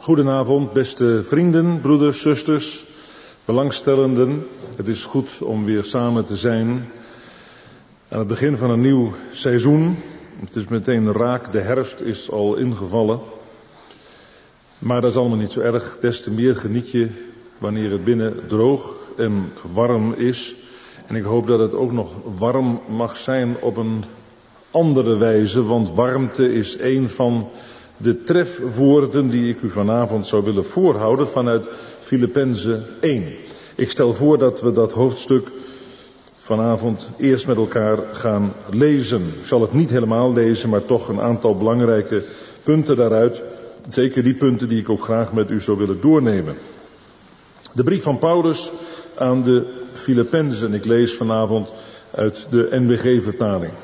Goedenavond, beste vrienden, broeders, zusters, belangstellenden. Het is goed om weer samen te zijn aan het begin van een nieuw seizoen. Het is meteen raak, de herfst is al ingevallen. Maar dat is allemaal niet zo erg. Des te meer geniet je wanneer het binnen droog en warm is. En ik hoop dat het ook nog warm mag zijn op een andere wijze, want warmte is een van de trefwoorden die ik u vanavond zou willen voorhouden vanuit Filippenzen 1. Ik stel voor dat we dat hoofdstuk vanavond eerst met elkaar gaan lezen. Ik zal het niet helemaal lezen, maar toch een aantal belangrijke punten daaruit. Zeker die punten die ik ook graag met u zou willen doornemen. De brief van Paulus aan de Filippenzen. Ik lees vanavond uit de NBG-vertaling.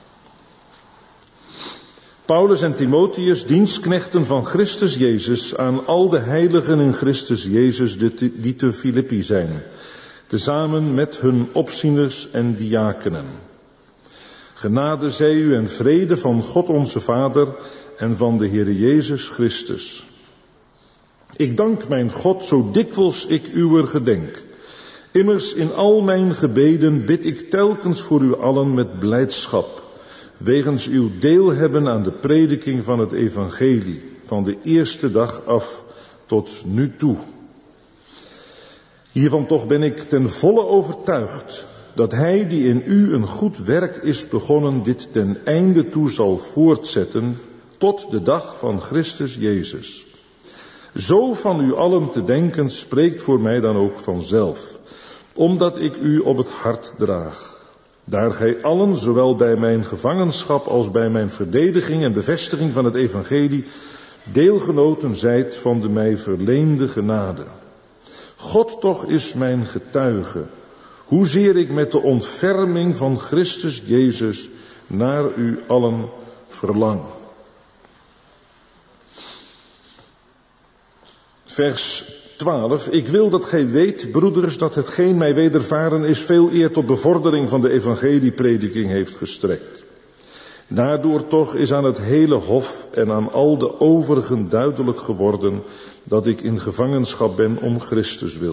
Paulus en Timotheus, dienstknechten van Christus Jezus, aan al de heiligen in Christus Jezus die te Filippi zijn, tezamen met hun opzieners en diakenen. Genade zij u en vrede van God onze Vader en van de Heere Jezus Christus. Ik dank mijn God zo dikwijls ik uwer gedenk. Immers in al mijn gebeden bid ik telkens voor u allen met blijdschap, wegens uw deel hebben aan de prediking van het evangelie, van de eerste dag af tot nu toe. Hiervan toch ben ik ten volle overtuigd, dat hij die in u een goed werk is begonnen, dit ten einde toe zal voortzetten, tot de dag van Christus Jezus. Zo van u allen te denken spreekt voor mij dan ook vanzelf, omdat ik u op het hart draag. Daar gij allen, zowel bij mijn gevangenschap als bij mijn verdediging en bevestiging van het evangelie, deelgenoten zijt van de mij verleende genade. God toch is mijn getuige, hoezeer ik met de ontferming van Christus Jezus naar u allen verlang. Vers 12. Ik wil dat gij weet, broeders, dat hetgeen mij wedervaren is veel eer tot bevordering van de evangelieprediking heeft gestrekt. Daardoor toch is aan het hele hof en aan al de overigen duidelijk geworden dat ik in gevangenschap ben om Christus wil.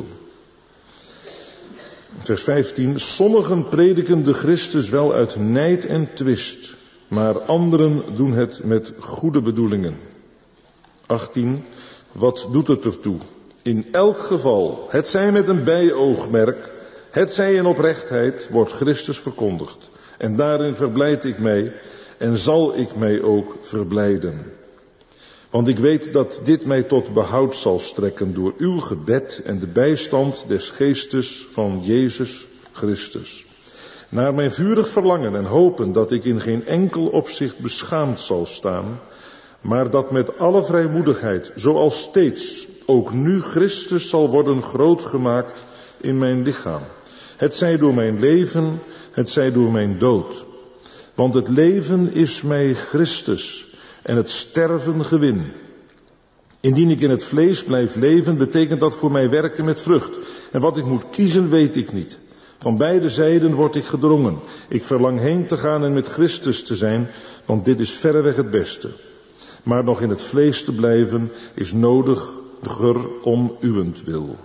Vers 15. Sommigen prediken de Christus wel uit nijd en twist, maar anderen doen het met goede bedoelingen. 18. Wat doet het ertoe? In elk geval, hetzij met een bijoogmerk, hetzij in oprechtheid, wordt Christus verkondigd. En daarin verblijd ik mij en zal ik mij ook verblijden. Want ik weet dat dit mij tot behoud zal strekken door uw gebed en de bijstand des geestes van Jezus Christus. Naar mijn vurig verlangen en hopen dat ik in geen enkel opzicht beschaamd zal staan, maar dat met alle vrijmoedigheid, zoals steeds, ook nu Christus zal worden grootgemaakt in mijn lichaam. Het zij door mijn leven, het zij door mijn dood. Want het leven is mij Christus en het sterven gewin. Indien ik in het vlees blijf leven, betekent dat voor mij werken met vrucht. En wat ik moet kiezen, weet ik niet. Van beide zijden word ik gedrongen. Ik verlang heen te gaan en met Christus te zijn, want dit is verreweg het beste. Maar nog in het vlees te blijven is nodiger om uwentwil.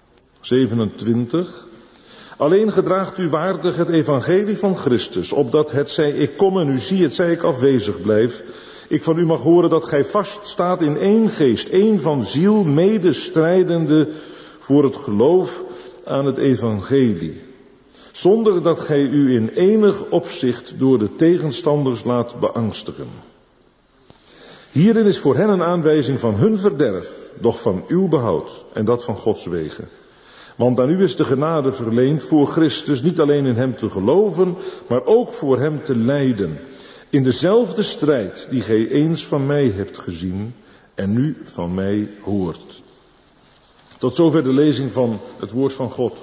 27. Alleen gedraagt u waardig het evangelie van Christus, opdat hetzij ik kom en u zie, hetzij ik afwezig blijf, ik van u mag horen dat gij vaststaat in één geest, één van ziel, medestrijdende voor het geloof aan het evangelie. Zonder dat gij u in enig opzicht door de tegenstanders laat beangstigen. Hierin is voor hen een aanwijzing van hun verderf, doch van uw behoud, en dat van Gods wegen. Want aan u is de genade verleend voor Christus niet alleen in hem te geloven, maar ook voor hem te lijden. In dezelfde strijd die gij eens van mij hebt gezien en nu van mij hoort. Tot zover de lezing van het woord van God.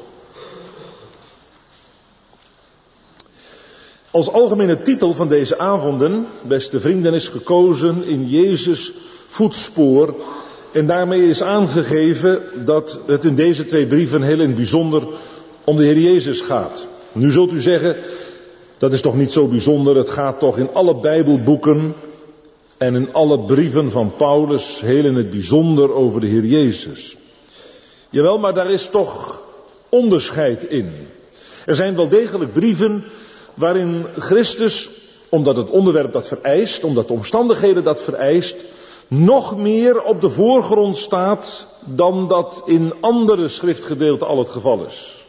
Als algemene titel van deze avonden, beste vrienden, is gekozen in Jezus' voetspoor. En daarmee is aangegeven dat het in deze twee brieven heel in het bijzonder om de Heer Jezus gaat. Nu zult u zeggen, dat is toch niet zo bijzonder, het gaat toch in alle Bijbelboeken En in alle brieven van Paulus heel in het bijzonder over de Heer Jezus. Jawel, maar daar is toch onderscheid in. Er zijn wel degelijk brieven waarin Christus, omdat het onderwerp dat vereist, omdat de omstandigheden dat vereist, nog meer op de voorgrond staat dan dat in andere schriftgedeelten al het geval is.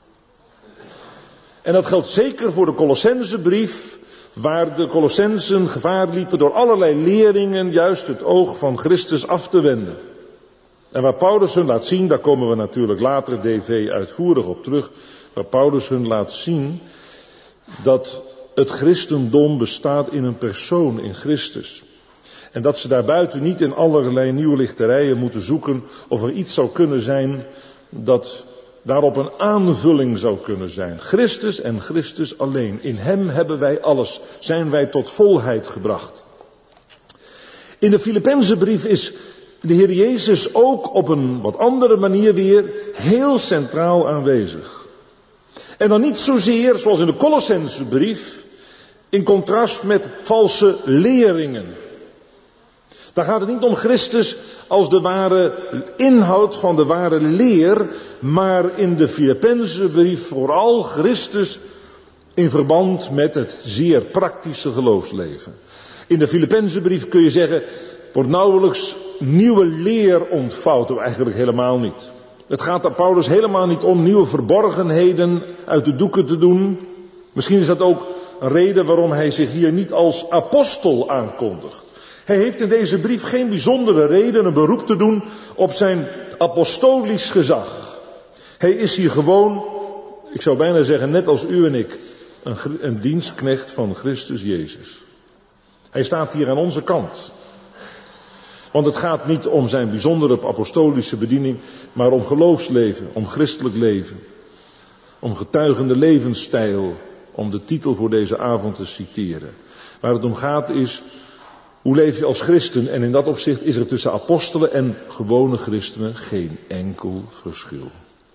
En dat geldt zeker voor de Colossensebrief, waar de Colossensen gevaar liepen door allerlei leringen juist het oog van Christus af te wenden. En waar Paulus hun laat zien, daar komen we natuurlijk later DV uitvoerig op terug, waar Paulus hun laat zien dat het christendom bestaat in een persoon, in Christus. En dat ze daarbuiten niet in allerlei nieuwlichterijen moeten zoeken of er iets zou kunnen zijn dat daarop een aanvulling zou kunnen zijn. Christus en Christus alleen. In hem hebben wij alles. Zijn wij tot volheid gebracht. In de Filippenzenbrief is de Heer Jezus ook op een wat andere manier weer heel centraal aanwezig. En dan niet zozeer zoals in de Colossensebrief in contrast met valse leringen. Daar gaat het niet om Christus als de ware inhoud van de ware leer, maar in de Filippenzenbrief vooral Christus in verband met het zeer praktische geloofsleven. In de Filippenzenbrief kun je zeggen, wordt nauwelijks nieuwe leer ontvouwd, of eigenlijk helemaal niet. Het gaat aan Paulus helemaal niet om nieuwe verborgenheden uit de doeken te doen. Misschien is dat ook een reden waarom hij zich hier niet als apostel aankondigt. Hij heeft in deze brief geen bijzondere reden een beroep te doen op zijn apostolisch gezag. Hij is hier gewoon, ik zou bijna zeggen net als u en ik, een dienstknecht van Christus Jezus. Hij staat hier aan onze kant. Want het gaat niet om zijn bijzondere apostolische bediening, maar om geloofsleven, om christelijk leven. Om getuigende levensstijl, om de titel voor deze avond te citeren. Waar het om gaat is, hoe leef je als christen? En in dat opzicht is er tussen apostelen en gewone christenen geen enkel verschil.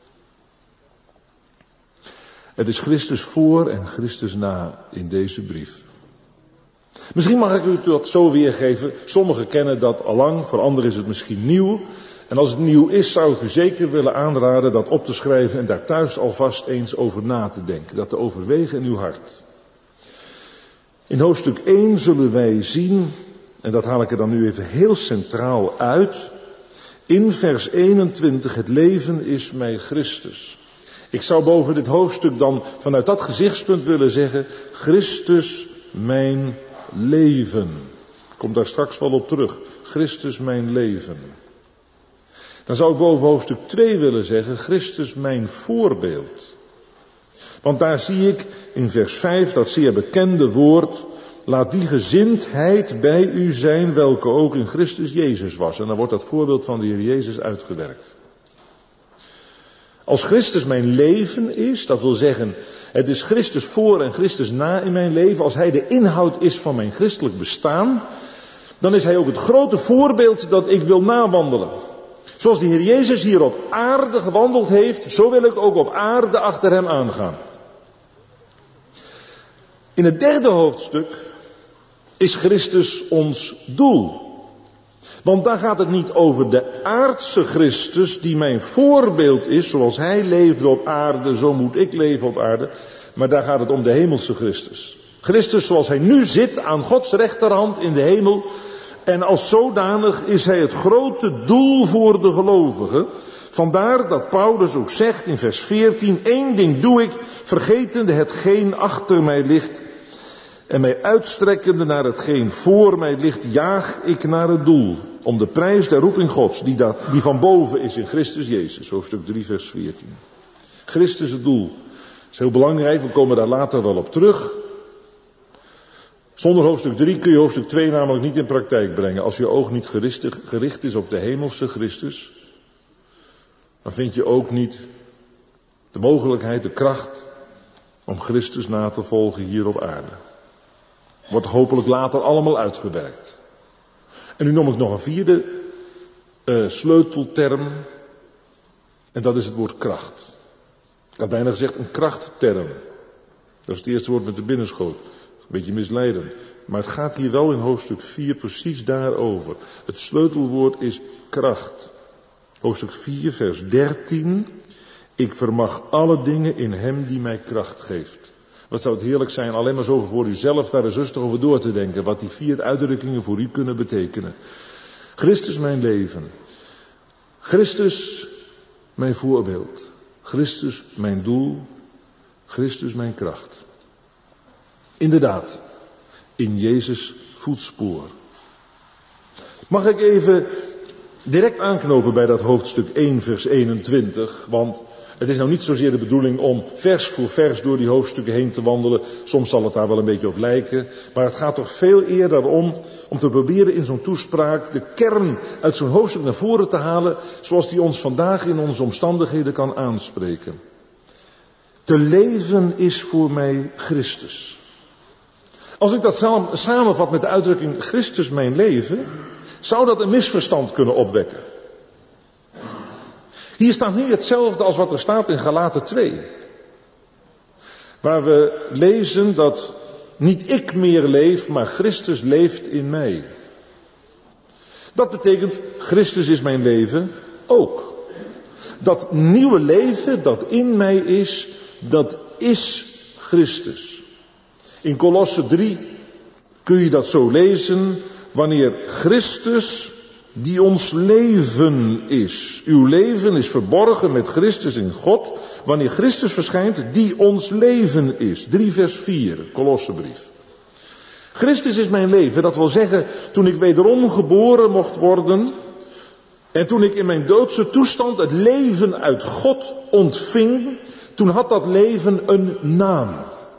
Het is Christus voor en Christus na in deze brief. Misschien mag ik u dat zo weergeven. Sommigen kennen dat allang, voor anderen is het misschien nieuw. En als het nieuw is, zou ik u zeker willen aanraden dat op te schrijven en daar thuis alvast eens over na te denken. Dat te overwegen in uw hart. In hoofdstuk 1 zullen wij zien, en dat haal ik er dan nu even heel centraal uit, in vers 21, het leven is mij Christus. Ik zou boven dit hoofdstuk dan vanuit dat gezichtspunt willen zeggen, Christus mijn leven. Ik kom daar straks wel op terug. Christus mijn leven. Dan zou ik boven hoofdstuk 2 willen zeggen, Christus mijn voorbeeld. Want daar zie ik in vers 5 dat zeer bekende woord, laat die gezindheid bij u zijn welke ook in Christus Jezus was. En dan wordt dat voorbeeld van de Heer Jezus uitgewerkt. Als Christus mijn leven is, dat wil zeggen, het is Christus voor en Christus na in mijn leven. Als hij de inhoud is van mijn christelijk bestaan, dan is hij ook het grote voorbeeld dat ik wil nawandelen. Zoals de Heer Jezus hier op aarde gewandeld heeft, zo wil ik ook op aarde achter hem aangaan. In het derde hoofdstuk is Christus ons doel. Want daar gaat het niet over de aardse Christus die mijn voorbeeld is. Zoals hij leefde op aarde, zo moet ik leven op aarde. Maar daar gaat het om de hemelse Christus. Christus zoals hij nu zit aan Gods rechterhand in de hemel. En als zodanig is hij het grote doel voor de gelovigen. Vandaar dat Paulus ook zegt in vers 14. 1 ding doe ik, vergetende hetgeen achter mij ligt. En mij uitstrekkende naar hetgeen voor mij ligt, jaag ik naar het doel. Om de prijs der roeping Gods, die van boven is in Christus Jezus. Hoofdstuk 3 vers 14. Christus het doel. Dat is heel belangrijk, we komen daar later wel op terug. Zonder hoofdstuk 3 kun je hoofdstuk 2 namelijk niet in praktijk brengen. Als je oog niet gericht is op de hemelse Christus, dan vind je ook niet de mogelijkheid, de kracht om Christus na te volgen hier op aarde. Wordt hopelijk later allemaal uitgewerkt. En nu noem ik nog een vierde sleutelterm. En dat is het woord kracht. Ik had bijna gezegd een krachtterm. Dat is het eerste woord met de binnenschoot. beetje misleidend. Maar het gaat hier wel in hoofdstuk 4 precies daarover. Het sleutelwoord is kracht. Hoofdstuk 4 vers 13. Ik vermag alle dingen in hem die mij kracht geeft. Wat zou het heerlijk zijn alleen maar zo voor uzelf daar eens rustig over door te denken. Wat die 4 uitdrukkingen voor u kunnen betekenen. Christus mijn leven. Christus mijn voorbeeld. Christus mijn doel. Christus mijn kracht. Inderdaad, in Jezus voetspoor. Mag ik even direct aanknopen bij dat hoofdstuk 1 vers 21, want het is nou niet zozeer de bedoeling om vers voor vers door die hoofdstukken heen te wandelen. Soms zal het daar wel een beetje op lijken. Maar het gaat toch veel eerder om te proberen in zo'n toespraak de kern uit zo'n hoofdstuk naar voren te halen, zoals die ons vandaag in onze omstandigheden kan aanspreken. Te leven is voor mij Christus. Als ik dat samenvat met de uitdrukking Christus mijn leven, zou dat een misverstand kunnen opwekken. Hier staat niet hetzelfde als wat er staat in Galaten 2. Waar we lezen dat niet ik meer leef, maar Christus leeft in mij. Dat betekent, Christus is mijn leven ook. Dat nieuwe leven dat in mij is, dat is Christus. In Kolosse 3 kun je dat zo lezen, wanneer Christus die ons leven is. Uw leven is verborgen met Christus in God, wanneer Christus verschijnt die ons leven is. 3 vers 4, Kolossenbrief. Christus is mijn leven, dat wil zeggen, toen ik wederom geboren mocht worden en toen ik in mijn doodse toestand het leven uit God ontving, toen had dat leven een naam.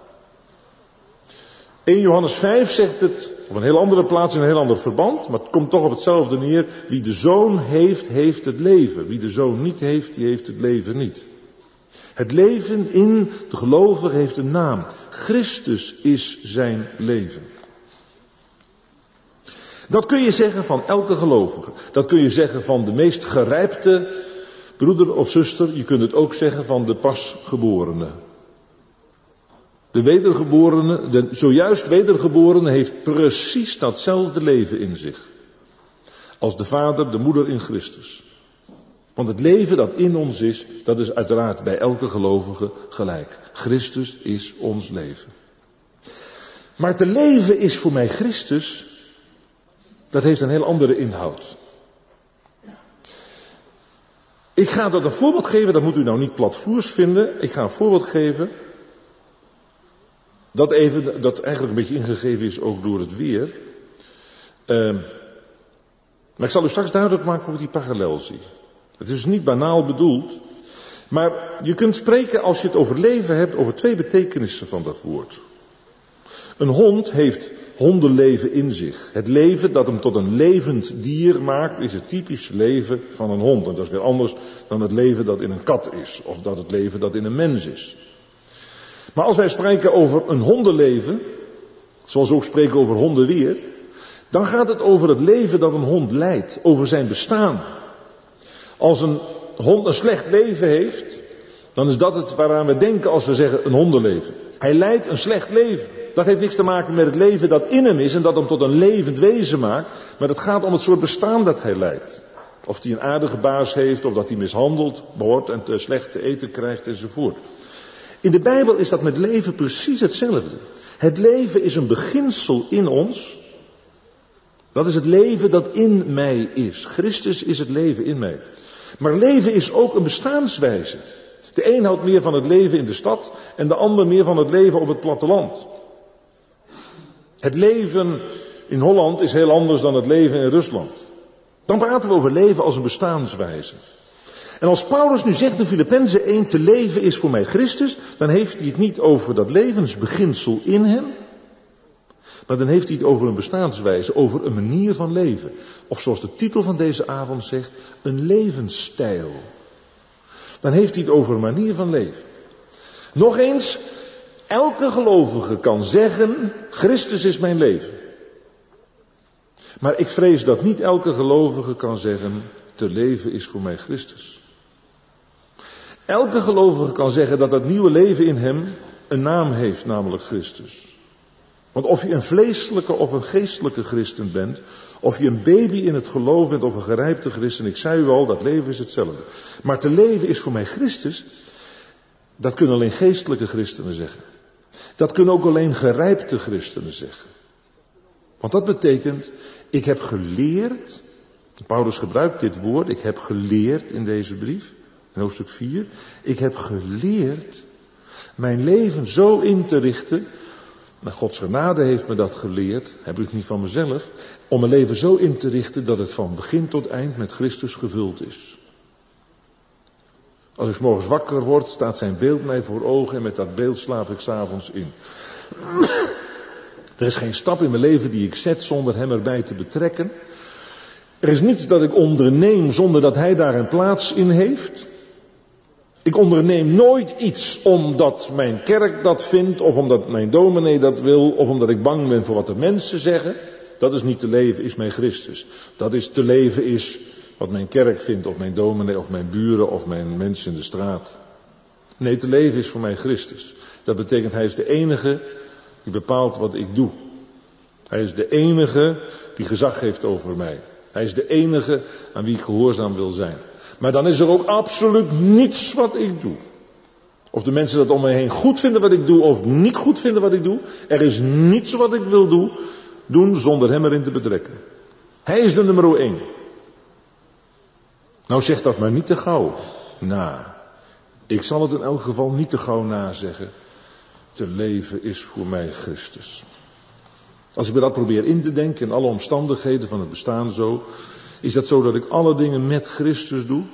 1 Johannes 5 zegt het op een heel andere plaats in een heel ander verband, maar het komt toch op hetzelfde neer. Wie de Zoon heeft, heeft het leven. Wie de Zoon niet heeft, die heeft het leven niet. Het leven in de gelovige heeft een naam. Christus is zijn leven. Dat kun je zeggen van elke gelovige. Dat kun je zeggen van de meest gerijpte broeder of zuster. Je kunt het ook zeggen van de pasgeborene. De wedergeborene, de zojuist wedergeborene heeft precies datzelfde leven in zich. Als de vader, de moeder in Christus. Want het leven dat in ons is, dat is uiteraard bij elke gelovige gelijk. Christus is ons leven. Maar te leven is voor mij Christus, dat heeft een heel andere inhoud. Ik ga dat een voorbeeld geven, dat moet u nou niet platvloers vinden. Ik ga een voorbeeld geven. Dat eigenlijk een beetje ingegeven is ook door het weer. Maar ik zal u straks duidelijk maken hoe ik die parallel zie. Het is niet banaal bedoeld. Maar je kunt spreken als je het over leven hebt over 2 betekenissen van dat woord. Een hond heeft hondenleven in zich. Het leven dat hem tot een levend dier maakt is het typische leven van een hond. En dat is weer anders dan het leven dat in een kat is. Of dat het leven dat in een mens is. Maar als wij spreken over een hondenleven, zoals we ook spreken over hondenweer, dan gaat het over het leven dat een hond leidt, over zijn bestaan. Als een hond een slecht leven heeft, dan is dat het waaraan we denken als we zeggen een hondenleven. Hij leidt een slecht leven. Dat heeft niks te maken met het leven dat in hem is en dat hem tot een levend wezen maakt, maar het gaat om het soort bestaan dat hij leidt. Of hij een aardige baas heeft, of dat hij mishandeld wordt en te slecht te eten krijgt enzovoort. In de Bijbel is dat met leven precies hetzelfde. Het leven is een beginsel in ons. Dat is het leven dat in mij is. Christus is het leven in mij. Maar leven is ook een bestaanswijze. De een houdt meer van het leven in de stad en de ander meer van het leven op het platteland. Het leven in Holland is heel anders dan het leven in Rusland. Dan praten we over leven als een bestaanswijze. En als Paulus nu zegt in Filippenzen 1, te leven is voor mij Christus, dan heeft hij het niet over dat levensbeginsel in hem, maar dan heeft hij het over een bestaanswijze, over een manier van leven. Of zoals de titel van deze avond zegt, een levensstijl. Dan heeft hij het over een manier van leven. Nog eens, elke gelovige kan zeggen, Christus is mijn leven. Maar ik vrees dat niet elke gelovige kan zeggen, te leven is voor mij Christus. Elke gelovige kan zeggen dat dat nieuwe leven in hem een naam heeft, namelijk Christus. Want of je een vleeselijke of een geestelijke christen bent, of je een baby in het geloof bent of een gerijpte christen, ik zei u al, dat leven is hetzelfde. Maar te leven is voor mij Christus, dat kunnen alleen geestelijke christenen zeggen. Dat kunnen ook alleen gerijpte christenen zeggen. Want dat betekent, ik heb geleerd, Paulus gebruikt dit woord, ik heb geleerd in deze brief, in hoofdstuk 4, ik heb geleerd mijn leven zo in te richten, nou, Gods genade heeft me dat geleerd, heb ik het niet van mezelf, om mijn leven zo in te richten dat het van begin tot eind met Christus gevuld is. Als ik 's morgens wakker word, staat zijn beeld mij voor ogen en met dat beeld slaap ik 's avonds in. Er is geen stap in mijn leven die ik zet zonder hem erbij te betrekken. Er is niets dat ik onderneem zonder dat hij daar een plaats in heeft. Ik onderneem nooit iets omdat mijn kerk dat vindt, of omdat mijn dominee dat wil, of omdat ik bang ben voor wat de mensen zeggen. Dat is niet te leven, is mijn Christus. Dat is te leven is wat mijn kerk vindt, of mijn dominee, of mijn buren, of mijn mensen in de straat. Nee, te leven is voor mij Christus. Dat betekent, hij is de enige die bepaalt wat ik doe. Hij is de enige die gezag heeft over mij. Hij is de enige aan wie ik gehoorzaam wil zijn. Maar dan is er ook absoluut niets wat ik doe. Of de mensen dat om mij heen goed vinden wat ik doe of niet goed vinden wat ik doe. Er is niets wat ik wil doen zonder hem erin te betrekken. Hij is de nummer 1. Nou zeg dat maar niet te gauw na. Ik zal het in elk geval niet te gauw nazeggen. Te leven is voor mij Christus. Als ik me dat probeer in te denken in alle omstandigheden van het bestaan zo, is dat zo dat ik alle dingen met Christus doe?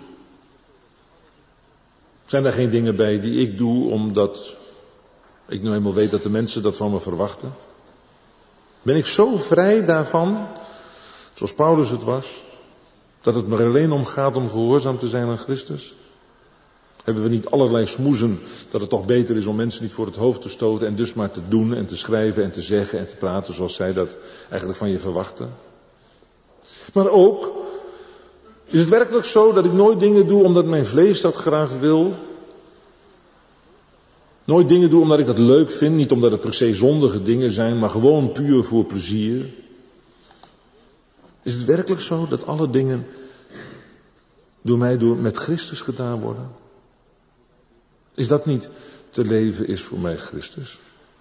Zijn er geen dingen bij die ik doe omdat ik nu eenmaal weet dat de mensen dat van me verwachten? Ben ik zo vrij daarvan, zoals Paulus het was, dat het me er alleen om gaat om gehoorzaam te zijn aan Christus? Hebben we niet allerlei smoezen dat het toch beter is om mensen niet voor het hoofd te stoten en dus maar te doen en te schrijven en te zeggen en te praten zoals zij dat eigenlijk van je verwachten? Maar ook, is het werkelijk zo dat ik nooit dingen doe omdat mijn vlees dat graag wil? Nooit dingen doe omdat ik dat leuk vind, niet omdat het per se zondige dingen zijn, maar gewoon puur voor plezier? Is het werkelijk zo dat alle dingen door mij met Christus gedaan worden? Is dat niet te leven is voor mij Christus?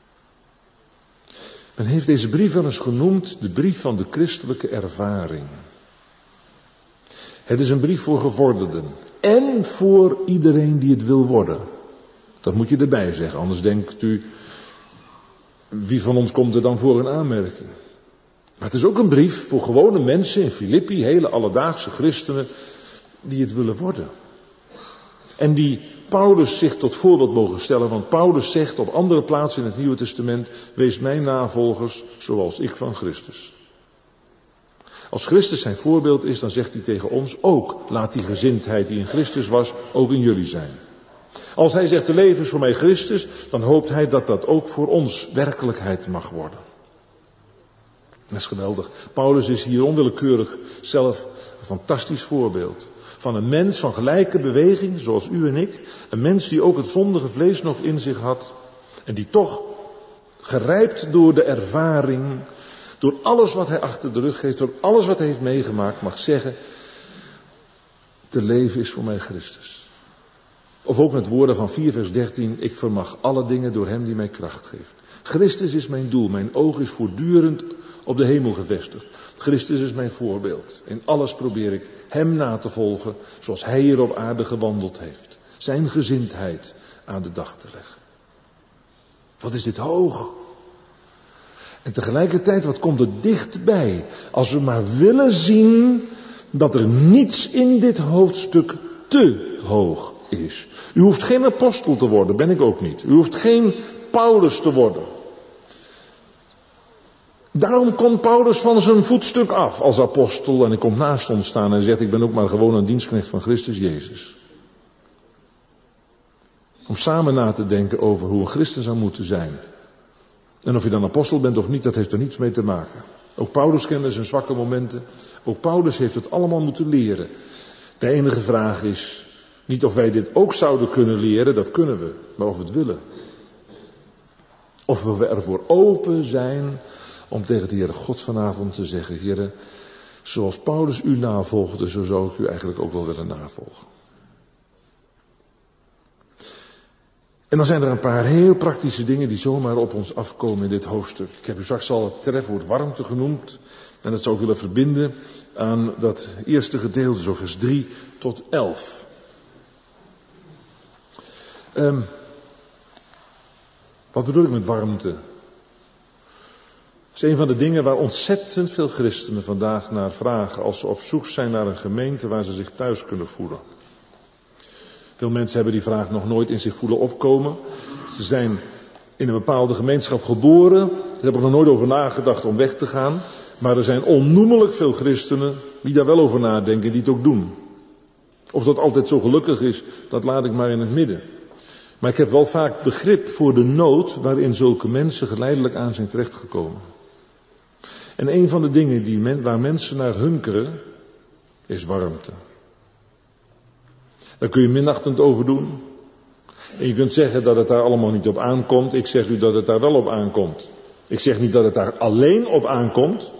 Men heeft deze brief wel eens genoemd de brief van de christelijke ervaring. Het is een brief voor gevorderden en voor iedereen die het wil worden. Dat moet je erbij zeggen, anders denkt u, wie van ons komt er dan voor een aanmerking? Maar het is ook een brief voor gewone mensen in Filippi, hele alledaagse christenen, die het willen worden. En die Paulus zich tot voorbeeld mogen stellen, want Paulus zegt op andere plaatsen in het Nieuwe Testament, wees mijn navolgers zoals ik van Christus. Als Christus zijn voorbeeld is, dan zegt hij tegen ons ook, laat die gezindheid die in Christus was, ook in jullie zijn. Als hij zegt, de leven is voor mij Christus, dan hoopt hij dat dat ook voor ons werkelijkheid mag worden. Dat is geweldig. Paulus is hier onwillekeurig zelf een fantastisch voorbeeld. Van een mens van gelijke beweging, zoals u en ik. Een mens die ook het zondige vlees nog in zich had. En die toch, gerijpt door de ervaring, door alles wat hij achter de rug heeft, door alles wat hij heeft meegemaakt, mag zeggen, te leven is voor mij Christus. Of ook met woorden van 4 vers 13, ik vermag alle dingen door hem die mij kracht geeft. Christus is mijn doel, mijn oog is voortdurend op de hemel gevestigd. Christus is mijn voorbeeld. In alles probeer ik hem na te volgen zoals hij hier op aarde gewandeld heeft. Zijn gezindheid aan de dag te leggen. Wat is dit hoog? En tegelijkertijd, wat komt er dichtbij? Als we maar willen zien dat er niets in dit hoofdstuk te hoog is. U hoeft geen apostel te worden, ben ik ook niet. U hoeft geen Paulus te worden. Daarom komt Paulus van zijn voetstuk af als apostel en hij komt naast ons staan en zegt, ik ben ook maar gewoon een dienstknecht van Christus Jezus. Om samen na te denken over hoe een christen zou moeten zijn. En of je dan apostel bent of niet, dat heeft er niets mee te maken. Ook Paulus kende zijn zwakke momenten. Ook Paulus heeft het allemaal moeten leren. De enige vraag is niet of wij dit ook zouden kunnen leren, dat kunnen we, maar of we het willen. Of we ervoor open zijn om tegen de Heere God vanavond te zeggen: Heere, zoals Paulus u navolgde, zo zou ik u eigenlijk ook wel willen navolgen. En dan zijn er een paar heel praktische dingen die zomaar op ons afkomen in dit hoofdstuk. Ik heb u straks al het trefwoord warmte genoemd. En dat zou ik willen verbinden aan dat eerste gedeelte, zo vers 3 tot 11. Wat bedoel ik met warmte? Dat is een van de dingen waar ontzettend veel christenen vandaag naar vragen als ze op zoek zijn naar een gemeente waar ze zich thuis kunnen voelen. Veel mensen hebben die vraag nog nooit in zich voelen opkomen. Ze zijn in een bepaalde gemeenschap geboren. Ze hebben er nog nooit over nagedacht om weg te gaan. Maar er zijn onnoemelijk veel christenen die daar wel over nadenken, die het ook doen. Of dat altijd zo gelukkig is, dat laat ik maar in het midden. Maar ik heb wel vaak begrip voor de nood waarin zulke mensen geleidelijk aan zijn terechtgekomen. En een van de dingen waar mensen naar hunkeren, is warmte. Daar kun je minachtend over doen. En je kunt zeggen dat het daar allemaal niet op aankomt. Ik zeg u dat het daar wel op aankomt. Ik zeg niet dat het daar alleen op aankomt.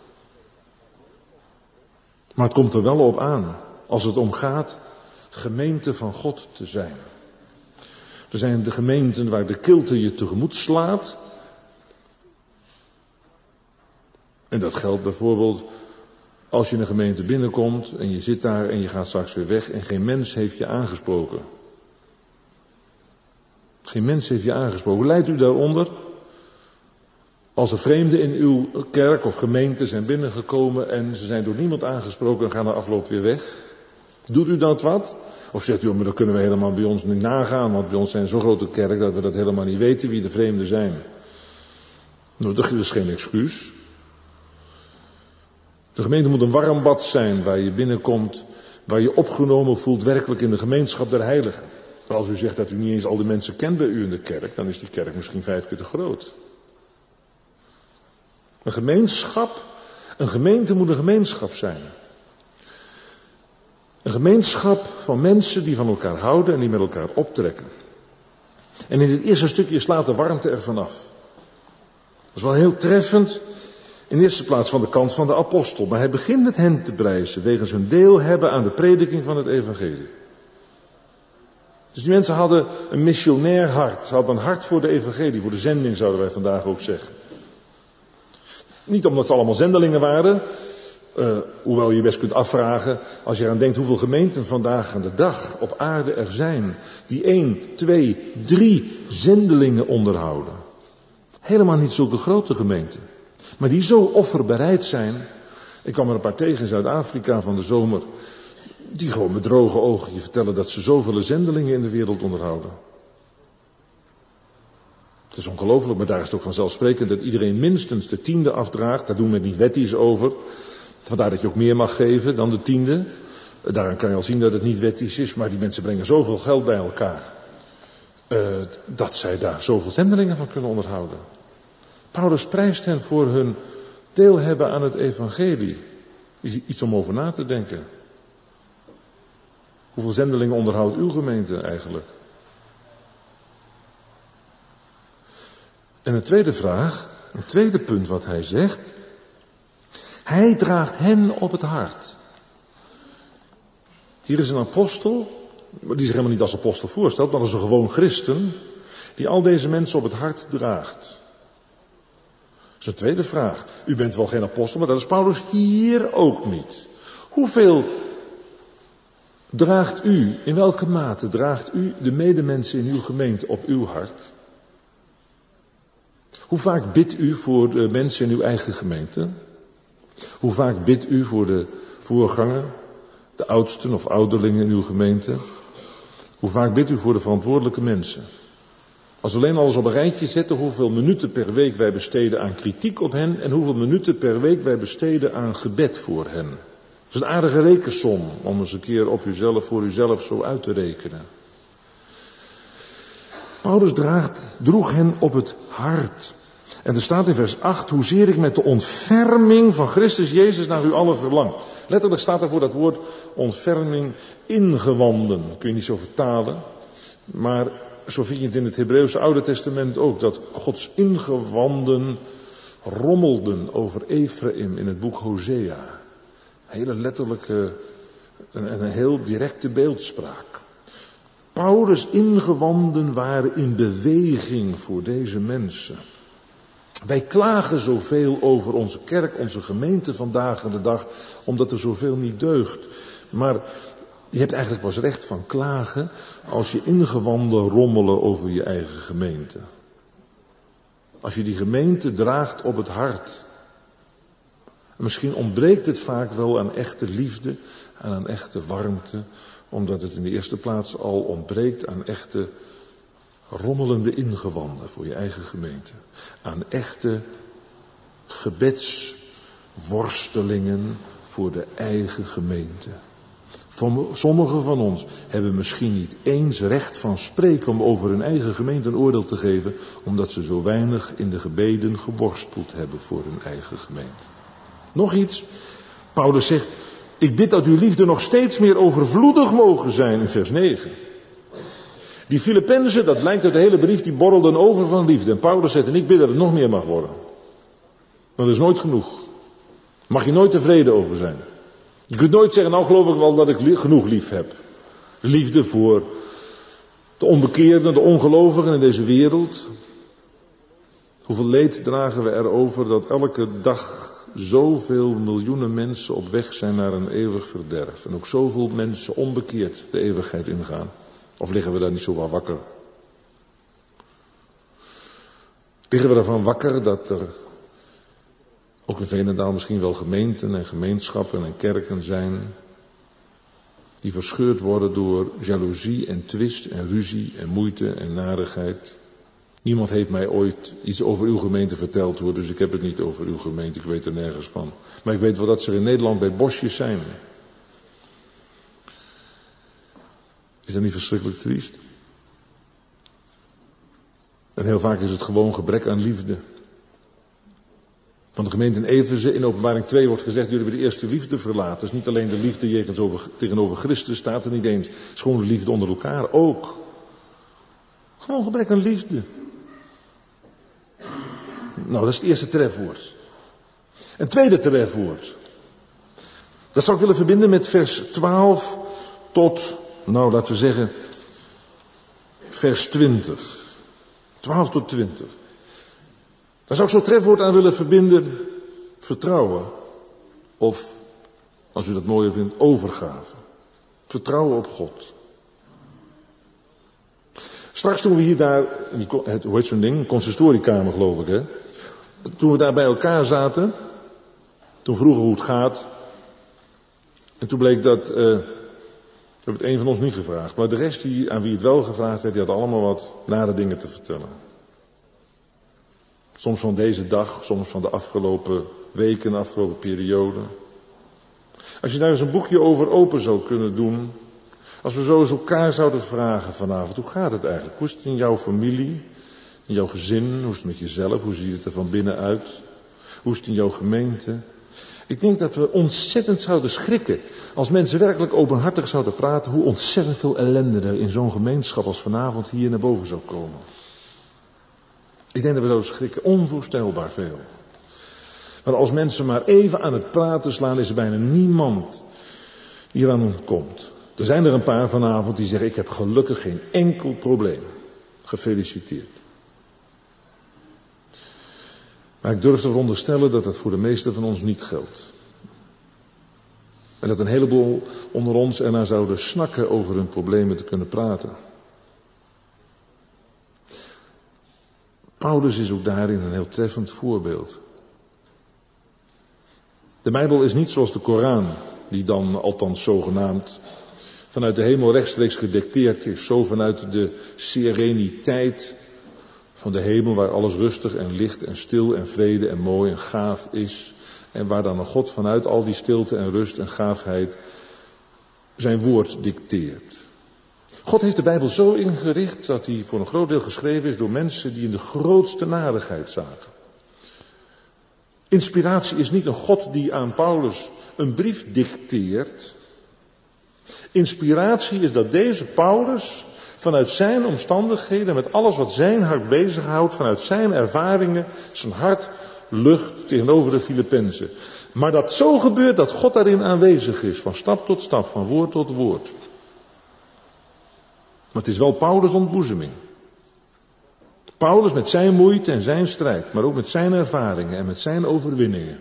Maar het komt er wel op aan. Als het om gaat gemeente van God te zijn. Er zijn de gemeenten waar de kilte je tegemoet slaat. En dat geldt bijvoorbeeld als je in een gemeente binnenkomt en je zit daar en je gaat straks weer weg en geen mens heeft je aangesproken. Geen mens heeft je aangesproken. Hoe leidt u daaronder? Als er vreemden in uw kerk of gemeente zijn binnengekomen en ze zijn door niemand aangesproken en gaan na afloop weer weg. Doet u dat wat? Of zegt u, maar dat kunnen we helemaal bij ons niet nagaan, want bij ons zijn zo'n grote kerk dat we dat helemaal niet weten wie de vreemden zijn. Nou, dat is geen excuus. De gemeente moet een warm bad zijn waar je binnenkomt, waar je opgenomen voelt werkelijk in de gemeenschap der heiligen. Maar als u zegt dat u niet eens al die mensen kent bij u in de kerk, dan is die kerk misschien 5 keer te groot. Een gemeente moet een gemeenschap zijn. Een gemeenschap van mensen die van elkaar houden en die met elkaar optrekken. En in dit eerste stukje slaat de warmte ervan af. Dat is wel heel treffend. In de eerste plaats van de kant van de apostel. Maar hij begint met hen te prijzen wegens hun deel hebben aan de prediking van het evangelie. Dus die mensen hadden een missionair hart. Ze hadden een hart voor de evangelie, voor de zending zouden wij vandaag ook zeggen. Niet omdat ze allemaal zendelingen waren. Hoewel je best kunt afvragen, als je eraan denkt hoeveel gemeenten vandaag aan de dag op aarde er zijn. Die 1, 2, 3 zendelingen onderhouden. Helemaal niet zulke grote gemeenten. Maar die zo offerbereid zijn. Ik kwam er een paar tegen in Zuid-Afrika van de zomer. Die gewoon met droge ogen je vertellen dat ze zoveel zendelingen in de wereld onderhouden. Het is ongelooflijk, maar daar is het ook vanzelfsprekend dat iedereen minstens de 10e afdraagt. Daar doen we niet wettisch over. Vandaar dat je ook meer mag geven dan de 10e. Daaraan kan je al zien dat het niet wettisch is, maar die mensen brengen zoveel geld bij elkaar. Dat zij daar zoveel zendelingen van kunnen onderhouden. Paulus prijst hen voor hun deel hebben aan het evangelie. Is iets om over na te denken. Hoeveel zendelingen onderhoudt uw gemeente eigenlijk? En een tweede vraag, een tweede punt wat hij zegt. Hij draagt hen op het hart. Hier is een apostel, die zich helemaal niet als apostel voorstelt, maar als een gewoon christen, die al deze mensen op het hart draagt. Dat is een tweede vraag. U bent wel geen apostel, maar dat is Paulus hier ook niet. Hoeveel draagt u, in welke mate draagt u de medemensen in uw gemeente op uw hart? Hoe vaak bidt u voor de mensen in uw eigen gemeente? Hoe vaak bidt u voor de voorganger, de oudsten of ouderlingen in uw gemeente? Hoe vaak bidt u voor de verantwoordelijke mensen? Als we alleen alles op een rijtje zetten, hoeveel minuten per week wij besteden aan kritiek op hen en hoeveel minuten per week wij besteden aan gebed voor hen. Dat is een aardige rekensom om eens een keer op uzelf, voor uzelf zo uit te rekenen. Paulus droeg hen op het hart. En er staat in vers 8, hoezeer ik met de ontferming van Christus Jezus naar u allen verlang. Letterlijk staat er voor dat woord ontferming ingewanden. Dat kun je niet zo vertalen. Maar zo vind je het in het Hebreeuwse Oude Testament ook, dat Gods ingewanden rommelden over Ephraim in het boek Hosea. Een hele letterlijke en een heel directe beeldspraak. Paulus' ingewanden waren in beweging voor deze mensen. Wij klagen zoveel over onze kerk, onze gemeente vandaag de dag, omdat er zoveel niet deugt. Maar je hebt eigenlijk pas recht van klagen als je ingewanden rommelen over je eigen gemeente. Als je die gemeente draagt op het hart. Misschien ontbreekt het vaak wel aan echte liefde en aan echte warmte, omdat het in de eerste plaats al ontbreekt aan echte rommelende ingewanden voor je eigen gemeente. Aan echte gebedsworstelingen voor de eigen gemeente. Sommigen van ons hebben misschien niet eens recht van spreken om over hun eigen gemeente een oordeel te geven, omdat ze zo weinig in de gebeden geworsteld hebben voor hun eigen gemeente. Nog iets, Paulus zegt, ik bid dat uw liefde nog steeds meer overvloedig mogen zijn in vers 9. Die Filippenzen, dat lijkt uit de hele brief, die borrelden over van liefde. En Paulus zegt, en ik bid dat het nog meer mag worden. Want er is nooit genoeg. Mag je nooit tevreden over zijn. Je kunt nooit zeggen, nou geloof ik wel dat ik genoeg lief heb. Liefde voor de onbekeerden, de ongelovigen in deze wereld. Hoeveel leed dragen we erover dat elke dag zoveel miljoenen mensen op weg zijn naar een eeuwig verderf. En ook zoveel mensen onbekeerd de eeuwigheid ingaan. Of liggen we daar niet zo wel wakker? Liggen we ervan wakker dat er ook in Veenendaal misschien wel gemeenten en gemeenschappen en kerken zijn die verscheurd worden door jaloezie en twist en ruzie en moeite en narigheid. Niemand heeft mij ooit iets over uw gemeente verteld hoor, dus ik heb het niet over uw gemeente, ik weet er nergens van. Maar ik weet wel dat ze er in Nederland bij bosjes zijn. Is dat niet verschrikkelijk triest? En heel vaak is het gewoon gebrek aan liefde. Van de gemeente in Everze in Openbaring 2 wordt gezegd, jullie hebben de eerste liefde verlaten. Dus niet alleen de liefde tegenover Christus staat er niet eens. Het is gewoon de liefde onder elkaar ook. Gewoon gebrek aan liefde. Nou, dat is het eerste trefwoord. Een tweede trefwoord. Dat zou ik willen verbinden met vers 12 tot, nou laten we zeggen, vers 20. 12 tot 20. Daar zou ik zo'n trefwoord aan willen verbinden, vertrouwen. Of, als u dat mooier vindt, overgave. Vertrouwen op God. Straks toen we hier daar, hoe heet zo'n ding? Een consistoriekamer geloof ik hè. Toen we daar bij elkaar zaten, toen vroegen we hoe het gaat. En toen bleek dat, we hebben het een van ons niet gevraagd. Maar de rest aan wie het wel gevraagd werd, die had allemaal wat nare dingen te vertellen. Soms van deze dag, soms van de afgelopen weken, de afgelopen periode. Als je daar eens een boekje over open zou kunnen doen. Als we zo eens elkaar zouden vragen vanavond, hoe gaat het eigenlijk? Hoe is het in jouw familie, in jouw gezin, hoe is het met jezelf, hoe ziet het er van binnen uit? Hoe is het in jouw gemeente? Ik denk dat we ontzettend zouden schrikken als mensen werkelijk openhartig zouden praten hoe ontzettend veel ellende er in zo'n gemeenschap als vanavond hier naar boven zou komen. Ik denk dat we zouden schrikken, onvoorstelbaar veel. Maar als mensen maar even aan het praten slaan, is er bijna niemand die eraan ontkomt. Er zijn er een paar vanavond die zeggen, ik heb gelukkig geen enkel probleem. Gefeliciteerd. Maar ik durf te veronderstellen dat dat voor de meesten van ons niet geldt. En dat een heleboel onder ons ernaar zouden snakken over hun problemen te kunnen praten. Paulus is ook daarin een heel treffend voorbeeld. De Bijbel is niet zoals de Koran, die dan althans zogenaamd vanuit de hemel rechtstreeks gedicteerd is. Zo vanuit de sereniteit van de hemel waar alles rustig en licht en stil en vrede en mooi en gaaf is. En waar dan een God vanuit al die stilte en rust en gaafheid zijn woord dicteert. God heeft de Bijbel zo ingericht dat hij voor een groot deel geschreven is door mensen die in de grootste narigheid zaten. Inspiratie is niet een God die aan Paulus een brief dicteert. Inspiratie is dat deze Paulus vanuit zijn omstandigheden, met alles wat zijn hart bezighoudt, vanuit zijn ervaringen, zijn hart lucht tegenover de Filippenzen. Maar dat zo gebeurt dat God daarin aanwezig is, van stap tot stap, van woord tot woord. Maar het is wel Paulus' ontboezeming. Paulus met zijn moeite en zijn strijd, maar ook met zijn ervaringen en met zijn overwinningen.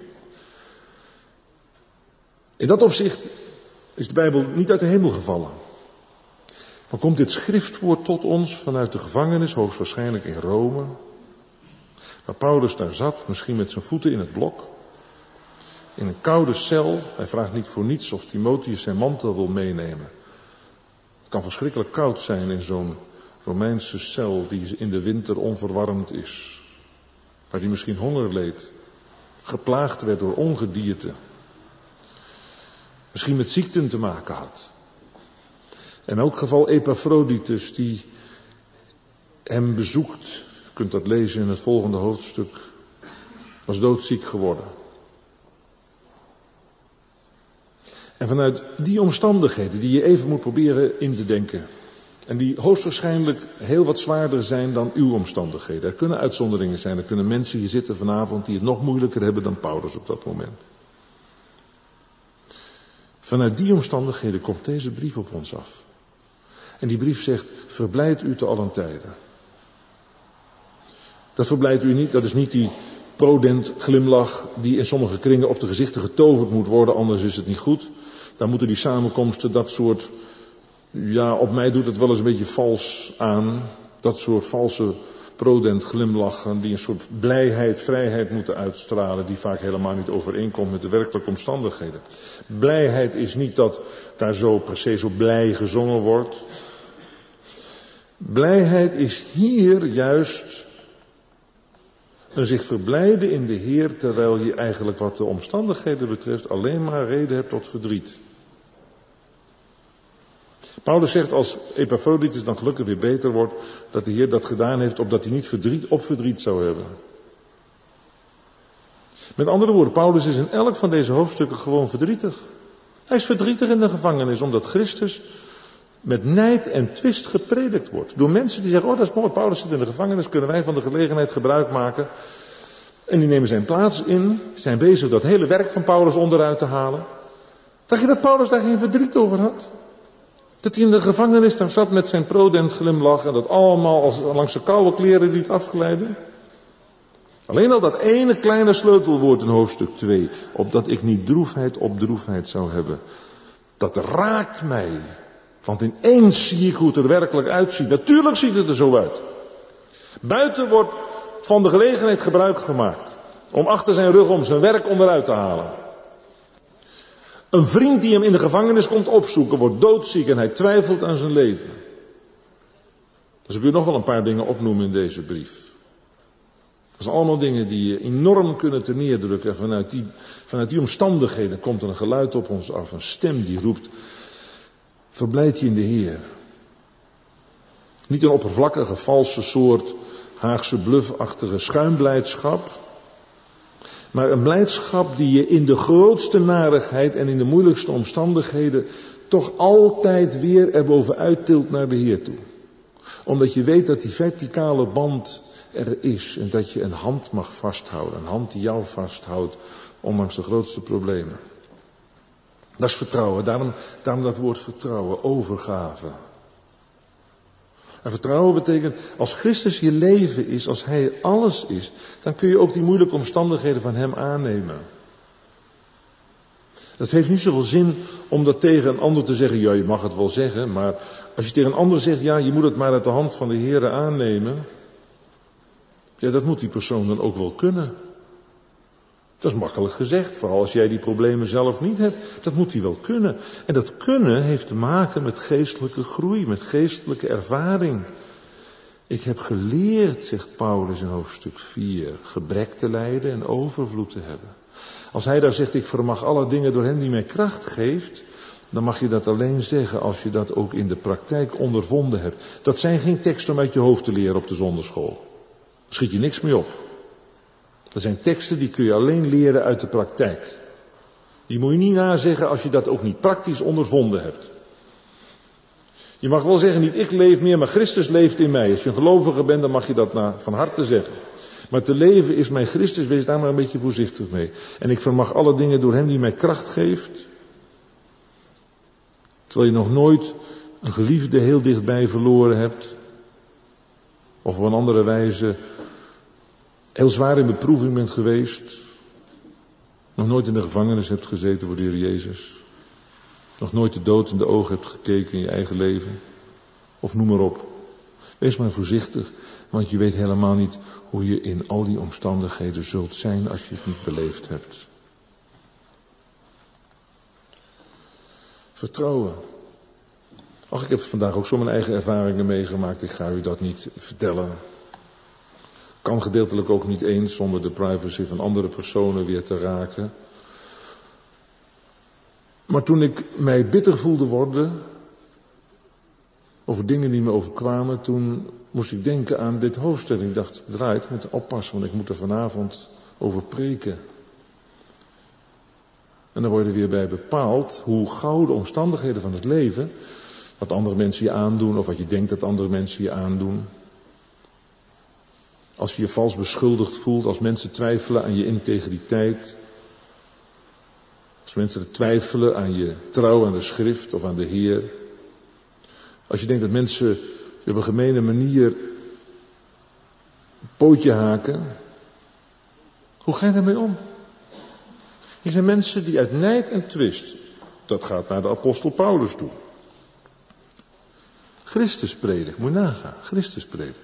In dat opzicht is de Bijbel niet uit de hemel gevallen. Maar komt dit schriftwoord tot ons vanuit de gevangenis, hoogstwaarschijnlijk in Rome. Waar Paulus daar zat, misschien met zijn voeten in het blok. In een koude cel. Hij vraagt niet voor niets of Timotheus zijn mantel wil meenemen. Het kan verschrikkelijk koud zijn in zo'n Romeinse cel die in de winter onverwarmd is. Waar die misschien honger leed. Geplaagd werd door ongedierte. Misschien met ziekten te maken had. In elk geval Epaphroditus die hem bezoekt. Je kunt dat lezen in het volgende hoofdstuk. Was doodziek geworden. En vanuit die omstandigheden die je even moet proberen in te denken. En die hoogstwaarschijnlijk heel wat zwaarder zijn dan uw omstandigheden. Er kunnen uitzonderingen zijn. Er kunnen mensen hier zitten vanavond die het nog moeilijker hebben dan Paulus op dat moment. Vanuit die omstandigheden komt deze brief op ons af. En die brief zegt, verblijd u te allen tijden. Dat verblijdt u niet, dat is niet die prodent glimlach die in sommige kringen op de gezichten getoverd moet worden, anders is het niet goed. Dan moeten die samenkomsten dat soort, ja, op mij doet het wel eens een beetje vals aan, dat soort valse prodent glimlachen die een soort blijheid, vrijheid moeten uitstralen die vaak helemaal niet overeenkomt met de werkelijke omstandigheden. Blijheid is niet dat daar zo per se zo blij gezongen wordt. Blijheid is hier juist een zich verblijden in de Heer, terwijl je eigenlijk wat de omstandigheden betreft alleen maar reden hebt tot verdriet. Paulus zegt als Epaphroditus dan gelukkig weer beter wordt, dat de Heer dat gedaan heeft opdat hij niet verdriet op verdriet zou hebben. Met andere woorden, Paulus is in elk van deze hoofdstukken gewoon verdrietig. Hij is verdrietig in de gevangenis omdat Christus met nijd en twist gepredikt wordt. Door mensen die zeggen, oh dat is mooi, Paulus zit in de gevangenis, kunnen wij van de gelegenheid gebruik maken. En die nemen zijn plaats in, zijn bezig dat hele werk van Paulus onderuit te halen. Dacht je dat Paulus daar geen verdriet over had? Dat hij in de gevangenis daar zat met zijn prodent glimlach en dat allemaal als langs zijn koude kleren liet afglijden? Alleen al dat ene kleine sleutelwoord in hoofdstuk 2, opdat ik niet droefheid op droefheid zou hebben. Dat raakt mij. Want ineens zie ik hoe het er werkelijk uitziet. Natuurlijk ziet het er zo uit. Buiten wordt van de gelegenheid gebruik gemaakt om achter zijn rug om zijn werk onderuit te halen. Een vriend die hem in de gevangenis komt opzoeken, wordt doodziek en hij twijfelt aan zijn leven. Dus ik wil nog wel een paar dingen opnoemen in deze brief. Dat zijn allemaal dingen die je enorm kunnen terneerdrukken. En vanuit die omstandigheden komt er een geluid op ons af, een stem die roept, verblijd je in de Heer. Niet een oppervlakkige, valse soort Haagse bluffachtige schuimblijdschap. Maar een blijdschap die je in de grootste narigheid en in de moeilijkste omstandigheden toch altijd weer erbovenuit tilt naar de Heer toe. Omdat je weet dat die verticale band er is en dat je een hand mag vasthouden. Een hand die jou vasthoudt, ondanks de grootste problemen. Dat is vertrouwen, daarom dat woord vertrouwen, overgave. En vertrouwen betekent, als Christus je leven is, als Hij alles is, dan kun je ook die moeilijke omstandigheden van Hem aannemen. Het heeft niet zoveel zin om dat tegen een ander te zeggen, ja je mag het wel zeggen, maar als je tegen een ander zegt, ja je moet het maar uit de hand van de Heere aannemen, ja dat moet die persoon dan ook wel kunnen. Dat is makkelijk gezegd, vooral als jij die problemen zelf niet hebt. Dat moet hij wel kunnen. En dat kunnen heeft te maken met geestelijke groei, met geestelijke ervaring. Ik heb geleerd, zegt Paulus in hoofdstuk 4, gebrek te lijden en overvloed te hebben. Als hij daar zegt, ik vermag alle dingen door hem die mij kracht geeft, dan mag je dat alleen zeggen als je dat ook in de praktijk ondervonden hebt. Dat zijn geen teksten om uit je hoofd te leren op de zonderschool. Daar schiet je niks mee op. Dat zijn teksten die kun je alleen leren uit de praktijk. Die moet je niet nazeggen als je dat ook niet praktisch ondervonden hebt. Je mag wel zeggen, niet ik leef meer, maar Christus leeft in mij. Als je een gelovige bent, dan mag je dat van harte zeggen. Maar te leven is mijn Christus, wees daar maar een beetje voorzichtig mee. En ik vermag alle dingen door hem die mij kracht geeft. Terwijl je nog nooit een geliefde heel dichtbij verloren hebt. Of op een andere wijze heel zwaar in beproeving bent geweest. Nog nooit in de gevangenis hebt gezeten voor de Heer Jezus. Nog nooit de dood in de ogen hebt gekeken in je eigen leven. Of noem maar op. Wees maar voorzichtig, want je weet helemaal niet hoe je in al die omstandigheden zult zijn als je het niet beleefd hebt. Vertrouwen. Ach, ik heb vandaag ook zo mijn eigen ervaringen meegemaakt. Ik ga u dat niet vertellen. Kan gedeeltelijk ook niet eens zonder de privacy van andere personen weer te raken. Maar toen ik mij bitter voelde worden over dingen die me overkwamen, toen moest ik denken aan dit hoofdstuk. Ik dacht, draait, ik moet oppassen, want ik moet er vanavond over preken. En dan word je er weer bij bepaald hoe gauw de omstandigheden van het leven, wat andere mensen je aandoen of wat je denkt dat andere mensen je aandoen. Als je je vals beschuldigd voelt, als mensen twijfelen aan je integriteit. Als mensen twijfelen aan je trouw aan de schrift of aan de Heer. Als je denkt dat mensen op een gemene manier een pootje haken. Hoe ga je daarmee om? Hier zijn mensen die uit nijd en twist, dat gaat naar de apostel Paulus toe. Christus predikt, moet je nagaan, Christus predikt.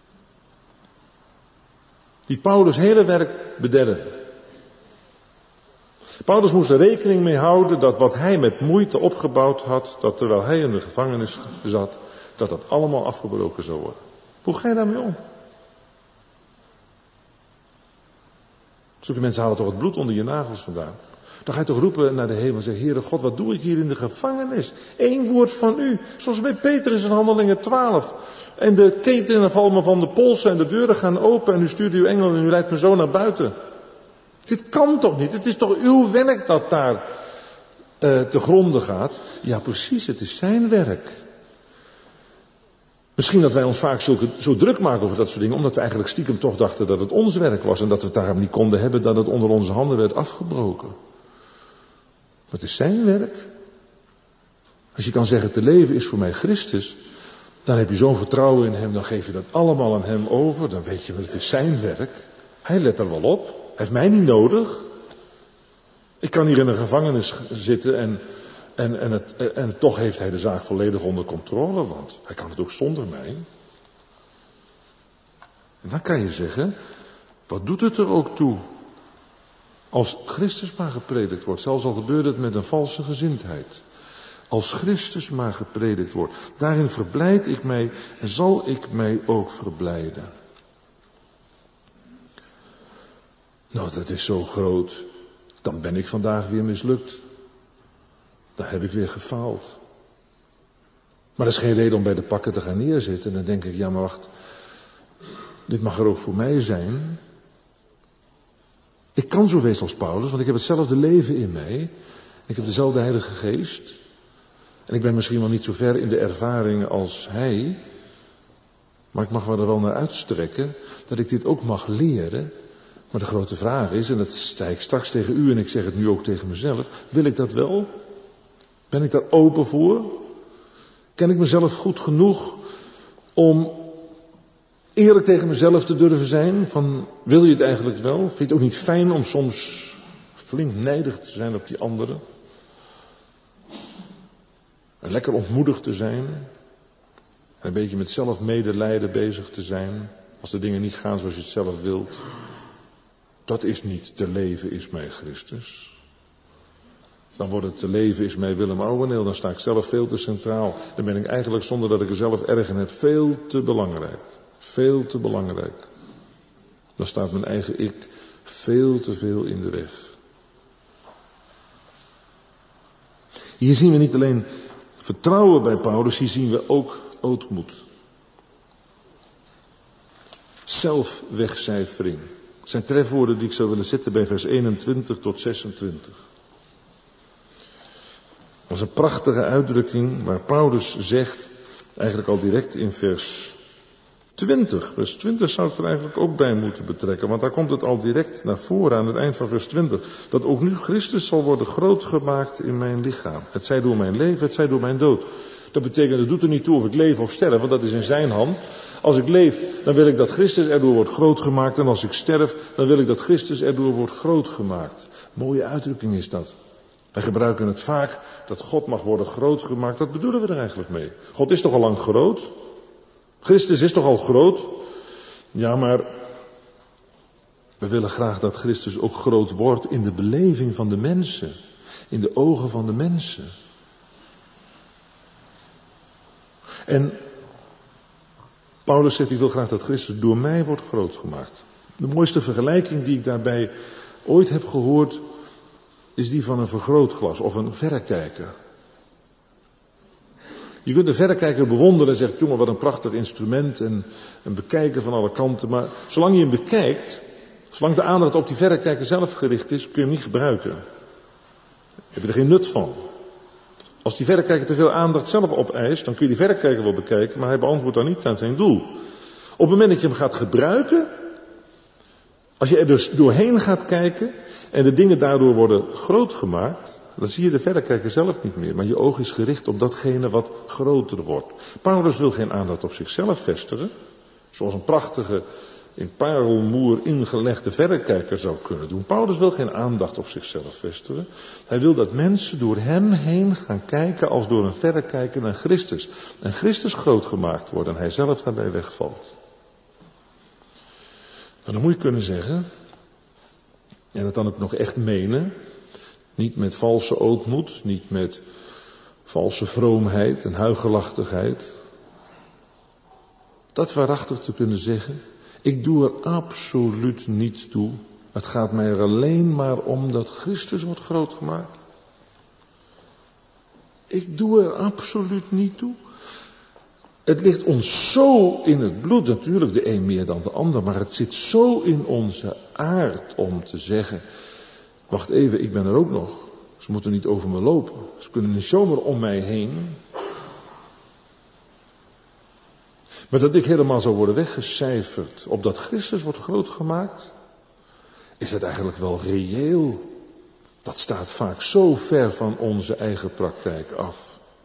Die Paulus' hele werk bederven. Paulus moest er rekening mee houden dat wat hij met moeite opgebouwd had, dat terwijl hij in de gevangenis zat, dat allemaal afgebroken zou worden. Hoe ga je daarmee om? Zulke mensen halen toch het bloed onder je nagels vandaan. Dan ga je toch roepen naar de hemel en zeggen, Heere God, wat doe ik hier in de gevangenis? 1 woord van u. Zoals bij Petrus in Handelingen 12. En de ketenen vallen me van de polsen en de deuren gaan open en u stuurt uw engel en u leidt me zo naar buiten. Dit kan toch niet? Het is toch uw werk dat daar te gronde gaat? Ja, precies, het is zijn werk. Misschien dat wij ons vaak zo druk maken over dat soort dingen, omdat we eigenlijk stiekem toch dachten dat het ons werk was en dat we het daarom niet konden hebben, dat het onder onze handen werd afgebroken. Maar het is zijn werk. Als je kan zeggen, te leven is voor mij Christus, dan heb je zo'n vertrouwen in hem, dan geef je dat allemaal aan hem over, dan weet je wel, het is zijn werk. Hij let er wel op. Hij heeft mij niet nodig. Ik kan hier in een gevangenis zitten en toch heeft hij de zaak volledig onder controle, want hij kan het ook zonder mij. En dan kan je zeggen, wat doet het er ook toe? Als Christus maar gepredikt wordt, zelfs al gebeurt het met een valse gezindheid. Als Christus maar gepredikt wordt, daarin verblijd ik mij en zal ik mij ook verblijden. Nou, dat is zo groot. Dan ben ik vandaag weer mislukt. Dan heb ik weer gefaald. Maar dat is geen reden om bij de pakken te gaan neerzitten. En dan denk ik, ja maar wacht, dit mag er ook voor mij zijn. Ik kan zo wezen als Paulus, want ik heb hetzelfde leven in mij. Ik heb dezelfde Heilige Geest. En ik ben misschien wel niet zo ver in de ervaring als hij. Maar ik mag me er wel naar uitstrekken, dat ik dit ook mag leren. Maar de grote vraag is, en dat zei ik straks tegen u en ik zeg het nu ook tegen mezelf, wil ik dat wel? Ben ik daar open voor? Ken ik mezelf goed genoeg om eerlijk tegen mezelf te durven zijn? Van, wil je het eigenlijk wel? Vind je het ook niet fijn om soms flink nijdig te zijn op die anderen? En lekker ontmoedigd te zijn? En een beetje met zelfmedelijden bezig te zijn? Als de dingen niet gaan zoals je het zelf wilt? Dat is niet te leven is mij Christus. Dan wordt het te leven is mij Willem Ouweneel. Dan sta ik zelf veel te centraal. Dan ben ik eigenlijk zonder dat ik er zelf erg in heb veel te belangrijk. Veel te belangrijk. Dan staat mijn eigen ik veel te veel in de weg. Hier zien we niet alleen vertrouwen bij Paulus, hier zien we ook ootmoed. Zelfwegcijfering. Het zijn trefwoorden die ik zou willen zetten bij vers 21 tot 26. Dat is een prachtige uitdrukking waar Paulus zegt, Eigenlijk al direct in vers 20. Vers 20 zou ik er eigenlijk ook bij moeten betrekken, want daar komt het al direct naar voren aan het eind van vers 20. Dat ook nu Christus zal worden groot gemaakt in mijn lichaam. Het zij door mijn leven, het zij door mijn dood. Dat betekent, het doet er niet toe of ik leef of sterf, want dat is in zijn hand. Als ik leef, dan wil ik dat Christus erdoor wordt groot gemaakt. En als ik sterf, dan wil ik dat Christus erdoor wordt groot gemaakt. Mooie uitdrukking is dat. Wij gebruiken het vaak dat God mag worden groot gemaakt. Wat bedoelen we er eigenlijk mee? God is toch al lang groot? Christus is toch al groot? Ja, maar we willen graag dat Christus ook groot wordt in de beleving van de mensen. In de ogen van de mensen. En Paulus zegt, ik wil graag dat Christus door mij wordt groot gemaakt. De mooiste vergelijking die ik daarbij ooit heb gehoord, is die van een vergrootglas of een verrekijker. Je kunt de verrekijker bewonderen en zegt, jongen, wat een prachtig instrument en bekijken van alle kanten. Maar zolang je hem bekijkt, zolang de aandacht op die verrekijker zelf gericht is, kun je hem niet gebruiken. Heb je er geen nut van. Als die verrekijker te veel aandacht zelf opeist, dan kun je die verrekijker wel bekijken, maar hij beantwoordt dan niet aan zijn doel. Op het moment dat je hem gaat gebruiken, als je er dus doorheen gaat kijken en de dingen daardoor worden groot gemaakt, dan zie je de verrekijker zelf niet meer, maar je oog is gericht op datgene wat groter wordt. Paulus wil geen aandacht op zichzelf vestigen, zoals een prachtige, in parelmoer ingelegde verrekijker zou kunnen doen. Paulus wil geen aandacht op zichzelf vestigen. Hij wil dat mensen door hem heen gaan kijken als door een verrekijker naar Christus. En Christus groot gemaakt wordt en hij zelf daarbij wegvalt. En dan moet je kunnen zeggen, en dat dan ook nog echt menen, niet met valse ootmoed, niet met valse vroomheid en huichelachtigheid. Dat waarachtig te kunnen zeggen, ik doe er absoluut niet toe. Het gaat mij er alleen maar om dat Christus wordt groot gemaakt. Ik doe er absoluut niet toe. Het ligt ons zo in het bloed, natuurlijk de een meer dan de ander, maar het zit zo in onze aard om te zeggen, wacht even, ik ben er ook nog. Ze moeten niet over me lopen. Ze kunnen niet zomaar om mij heen. Maar dat ik helemaal zou worden weggecijferd, opdat Christus wordt groot gemaakt, is het eigenlijk wel reëel. Dat staat vaak zo ver van onze eigen praktijk af.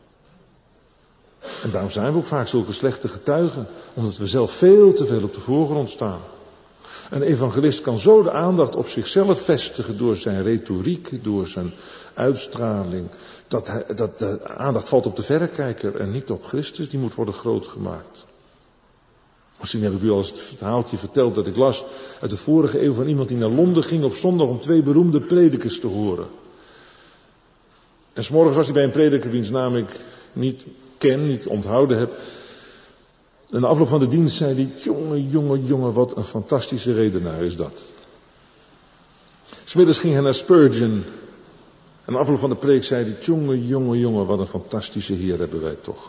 En daarom zijn we ook vaak zulke slechte getuigen, omdat we zelf veel te veel op de voorgrond staan. Een evangelist kan zo de aandacht op zichzelf vestigen door zijn retoriek, door zijn uitstraling, dat de aandacht valt op de verrekijker en niet op Christus, die moet worden groot gemaakt. Misschien heb ik u al eens het verhaaltje verteld dat ik las uit de vorige eeuw van iemand die naar Londen ging op zondag om 2 beroemde predikers te horen. En 's morgens was hij bij een prediker wiens naam ik niet ken, niet onthouden heb. En na afloop van de dienst zei hij, jongen, wat een fantastische redenaar is dat. 'S Middags ging hij naar Spurgeon. En na afloop van de preek zei hij, jongen, wat een fantastische Heer hebben wij toch.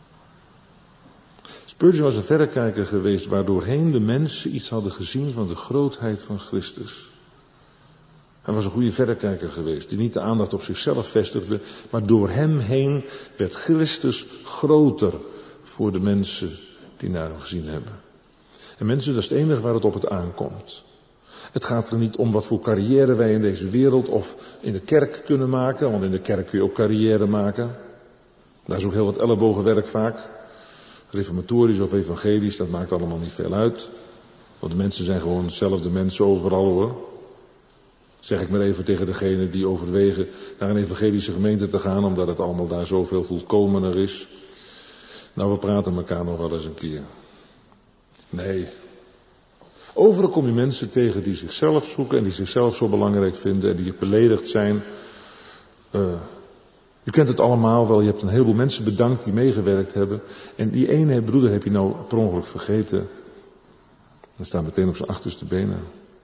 Spurgeon was een verrekijker geweest waardoorheen de mensen iets hadden gezien van de grootheid van Christus. Hij was een goede verrekijker geweest, die niet de aandacht op zichzelf vestigde, maar door hem heen werd Christus groter voor de mensen die naar hem gezien hebben. En mensen, dat is het enige waar het op het aankomt. Het gaat er niet om wat voor carrière wij in deze wereld of in de kerk kunnen maken, want in de kerk kun je ook carrière maken. Daar is ook heel wat ellebogenwerk vaak. Reformatorisch of evangelisch, dat maakt allemaal niet veel uit. Want de mensen zijn gewoon dezelfde mensen overal hoor. Zeg ik maar even tegen degenen die overwegen naar een evangelische gemeente te gaan, omdat het allemaal daar zoveel volkomener is. Nou, we praten elkaar nog wel eens een keer. Nee. Overal kom je mensen tegen die zichzelf zoeken en die zichzelf zo belangrijk vinden en die beledigd zijn. Je kent het allemaal wel, je hebt een heleboel mensen bedankt die meegewerkt hebben. En die ene broeder heb je nou per ongeluk vergeten. Dan staat meteen op zijn achterste benen.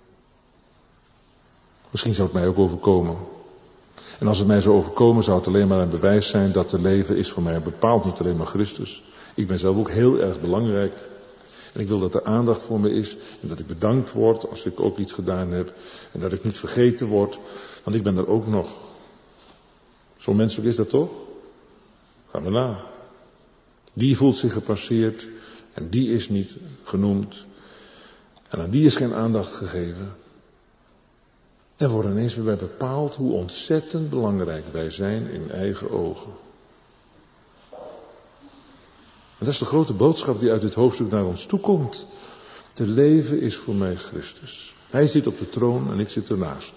Misschien zou het mij ook overkomen. En als het mij zou overkomen, zou het alleen maar een bewijs zijn dat het leven is voor mij bepaald niet alleen maar Christus. Ik ben zelf ook heel erg belangrijk. En ik wil dat er aandacht voor me is en dat ik bedankt word als ik ook iets gedaan heb. En dat ik niet vergeten word, want ik ben er ook nog. Zo menselijk is dat toch? Ga maar na. Die voelt zich gepasseerd en die is niet genoemd. En aan die is geen aandacht gegeven. En wordt ineens weer bij bepaald hoe ontzettend belangrijk wij zijn in eigen ogen. En dat is de grote boodschap die uit dit hoofdstuk naar ons toe komt. Te leven is voor mij Christus. Hij zit op de troon en ik zit ernaast.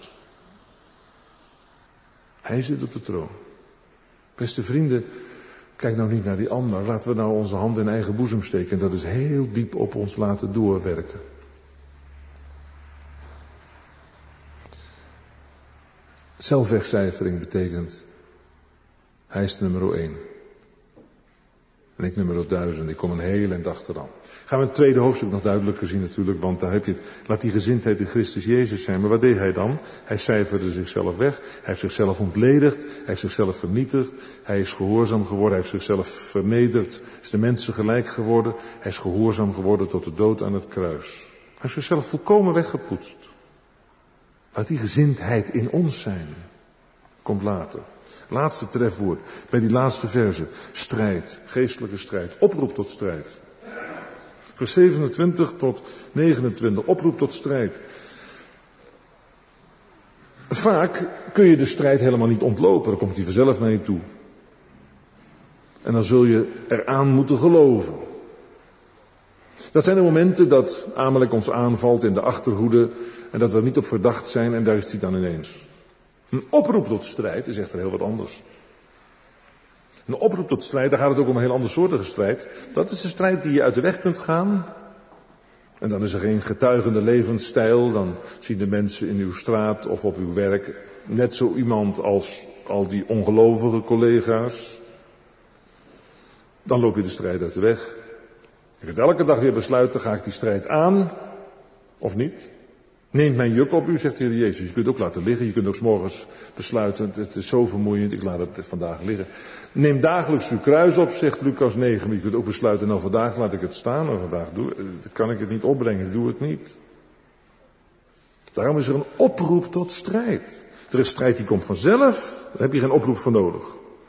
Hij zit op de troon. Beste vrienden, kijk nou niet naar die ander. Laten we nou onze hand in eigen boezem steken en dat is heel diep op ons laten doorwerken. Zelfwegcijfering betekent, hij is de nummer 1. En ik nummer 1000, ik kom een heel eind achteraan. Gaan we het tweede hoofdstuk nog duidelijker zien natuurlijk, want daar heb je het. Laat die gezindheid in Christus Jezus zijn. Maar wat deed hij dan? Hij cijferde zichzelf weg. Hij heeft zichzelf ontledigd. Hij heeft zichzelf vernietigd. Hij is gehoorzaam geworden. Hij heeft zichzelf vernederd. Is de mensen gelijk geworden. Hij is gehoorzaam geworden tot de dood aan het kruis. Hij heeft zichzelf volkomen weggepoetst. Laat die gezindheid in ons zijn. Komt later. Laatste trefwoord. Bij die laatste verse. Strijd. Geestelijke strijd. Oproep tot strijd. Vers 27 tot 29. Oproep tot strijd. Vaak kun je de strijd helemaal niet ontlopen. Dan komt hij vanzelf naar je toe. En dan zul je eraan moeten geloven. Dat zijn de momenten dat Amalek ons aanvalt in de achterhoede. En dat we er niet op verdacht zijn en daar is hij dan ineens. Een oproep tot strijd is echter heel wat anders. Een oproep tot strijd, daar gaat het ook om een heel andersoortige strijd. Dat is de strijd die je uit de weg kunt gaan. En dan is er geen getuigende levensstijl. Dan zien de mensen in uw straat of op uw werk net zo iemand als al die ongelovige collega's. Dan loop je de strijd uit de weg. Je kunt elke dag weer besluiten, ga ik die strijd aan of niet? Neemt mijn juk op u, zegt de Heer Jezus. Je kunt ook laten liggen. Je kunt ook 's morgens besluiten, het is zo vermoeiend, ik laat het vandaag liggen. Neem dagelijks uw kruis op, zegt Lucas 9. Maar je kunt ook besluiten, nou vandaag laat ik het staan. Nou vandaag kan ik het niet opbrengen, ik doe het niet. Daarom is er een oproep tot strijd. Er is strijd die komt vanzelf, daar heb je geen oproep voor nodig.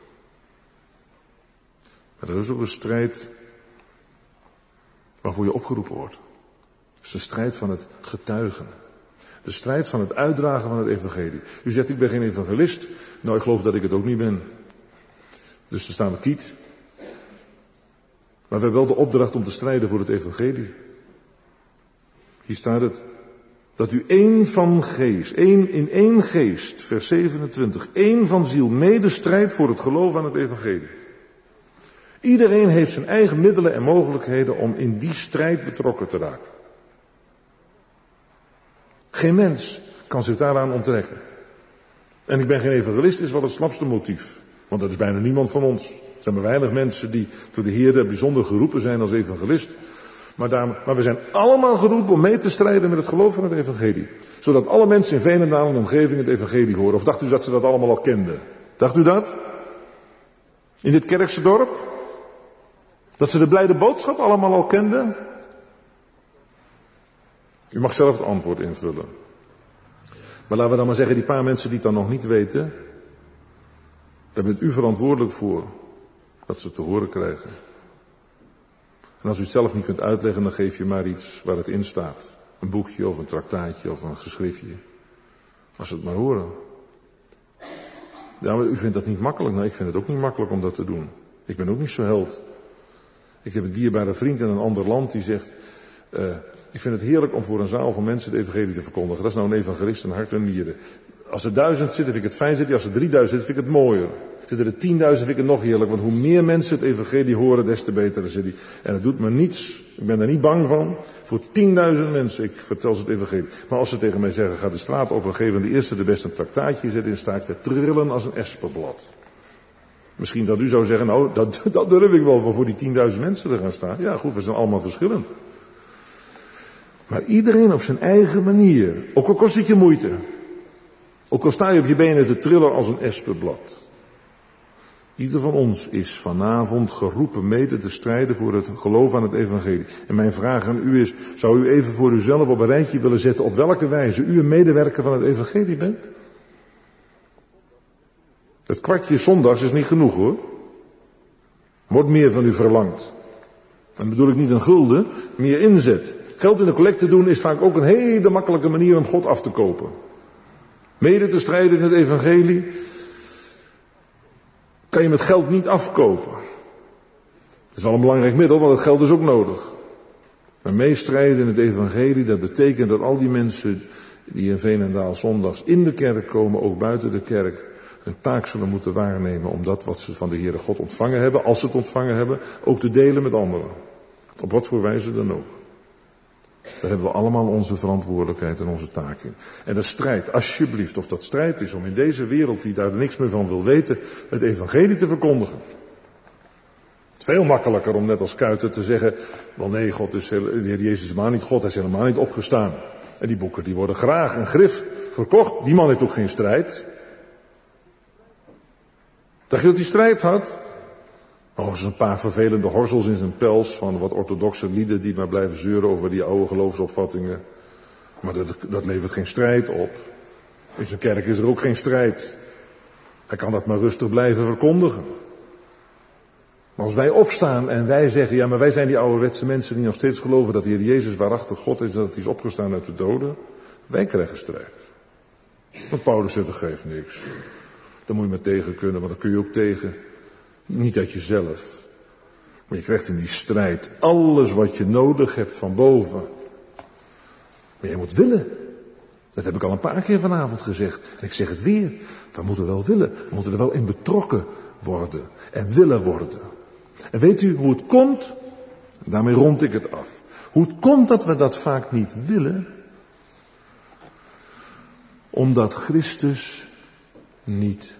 Maar er is ook een strijd waarvoor je opgeroepen wordt. Het is de strijd van het getuigen. De strijd van het uitdragen van het evangelie. U zegt, ik ben geen evangelist. Nou, ik geloof dat ik het ook niet ben. Dus dan staan we kiet. Maar we hebben wel de opdracht om te strijden voor het evangelie. Hier staat het. Dat u één van geest, in één geest, vers 27, één van ziel medestrijdt voor het geloof aan het evangelie. Iedereen heeft zijn eigen middelen en mogelijkheden om in die strijd betrokken te raken. Geen mens kan zich daaraan onttrekken. En ik ben geen evangelist is wel het slapste motief. Want dat is bijna niemand van ons. Er zijn maar weinig mensen die door de Heer bijzonder geroepen zijn als evangelist. Maar we zijn allemaal geroepen om mee te strijden met het geloof van het evangelie. Zodat alle mensen in Veenendaal en de omgeving het evangelie horen. Of dacht u dat ze dat allemaal al kenden? Dacht u dat? In dit kerkse dorp? Dat ze de blijde boodschap allemaal al kenden? U mag zelf het antwoord invullen. Maar laten we dan maar zeggen, die paar mensen die het dan nog niet weten, daar bent u verantwoordelijk voor dat ze het te horen krijgen. En als u het zelf niet kunt uitleggen, dan geef je maar iets waar het in staat. Een boekje of een traktaatje of een geschriftje. Als ze het maar horen. Ja, maar u vindt dat niet makkelijk. Nou, ik vind het ook niet makkelijk om dat te doen. Ik ben ook niet zo held. Ik heb een dierbare vriend in een ander land die zegt, ik vind het heerlijk om voor een zaal van mensen de evangelie te verkondigen. Dat is nou een evangelist in hart en nieren. Als er 1000 zitten, vind ik het fijn zitten. Als er 3000 zitten, vind ik het mooier. Zitten er 10.000, vind ik het nog heerlijk. Want hoe meer mensen het evangelie horen, des te beter is het. En het doet me niets. Ik ben er niet bang van. Voor 10.000 mensen, ik vertel ze het evangelie. Maar als ze tegen mij zeggen, ga de straat op en geef aan de eerste de beste een traktaatje zet in, sta ik te trillen als een espenblad. Misschien dat u zou zeggen, nou, dat durf ik wel voor die 10.000 mensen te gaan staan. Ja, goed, we zijn allemaal verschillend. Maar iedereen op zijn eigen manier. Ook al kost het je moeite. Ook al sta je op je benen te trillen als een espenblad. Ieder van ons is vanavond geroepen mede te strijden voor het geloof aan het evangelie. En mijn vraag aan u is, zou u even voor uzelf op een rijtje willen zetten op welke wijze u een medewerker van het evangelie bent? Het kwartje zondags is niet genoeg hoor. Wordt meer van u verlangd. Dan bedoel ik niet een gulden, meer inzet. Geld in de collecte doen is vaak ook een hele makkelijke manier om God af te kopen. Mede te strijden in het evangelie kan je met geld niet afkopen. Dat is wel een belangrijk middel, want het geld is ook nodig. Maar meestrijden in het evangelie, dat betekent dat al die mensen die in Veenendaal zondags in de kerk komen, ook buiten de kerk, hun taak zullen moeten waarnemen om dat wat ze van de Heere God ontvangen hebben, als ze het ontvangen hebben, ook te delen met anderen. Op wat voor wijze dan ook. Daar hebben we allemaal onze verantwoordelijkheid en onze taak in. En dat strijd, alsjeblieft, of dat strijd is om in deze wereld die daar niks meer van wil weten, het evangelie te verkondigen. Het is veel makkelijker om net als Kuiter te zeggen, wel nee, de Heer Jezus is helemaal niet God, hij is helemaal niet opgestaan. En die boeken die worden graag een grif verkocht, die man heeft ook geen strijd. Dacht je dat hij strijd had? Oh, is een paar vervelende horzels in zijn pels van wat orthodoxe lieden die maar blijven zeuren over die oude geloofsopvattingen. Maar dat levert geen strijd op. In zijn kerk is er ook geen strijd. Hij kan dat maar rustig blijven verkondigen. Maar als wij opstaan en wij zeggen, ja, maar wij zijn die ouderwetse mensen die nog steeds geloven dat de Heer Jezus waarachtig God is en dat hij is opgestaan uit de doden. Wij krijgen strijd. Want Paulus zegt, dat geeft niks. Daar moet je maar tegen kunnen, want dan kun je ook tegen. Niet uit jezelf. Maar je krijgt in die strijd alles wat je nodig hebt van boven. Maar je moet willen. Dat heb ik al een paar keer vanavond gezegd. En ik zeg het weer. We moeten wel willen. We moeten er wel in betrokken worden. En willen worden. En weet u hoe het komt? Daarmee rond ik het af. Hoe het komt dat we dat vaak niet willen? Omdat Christus niet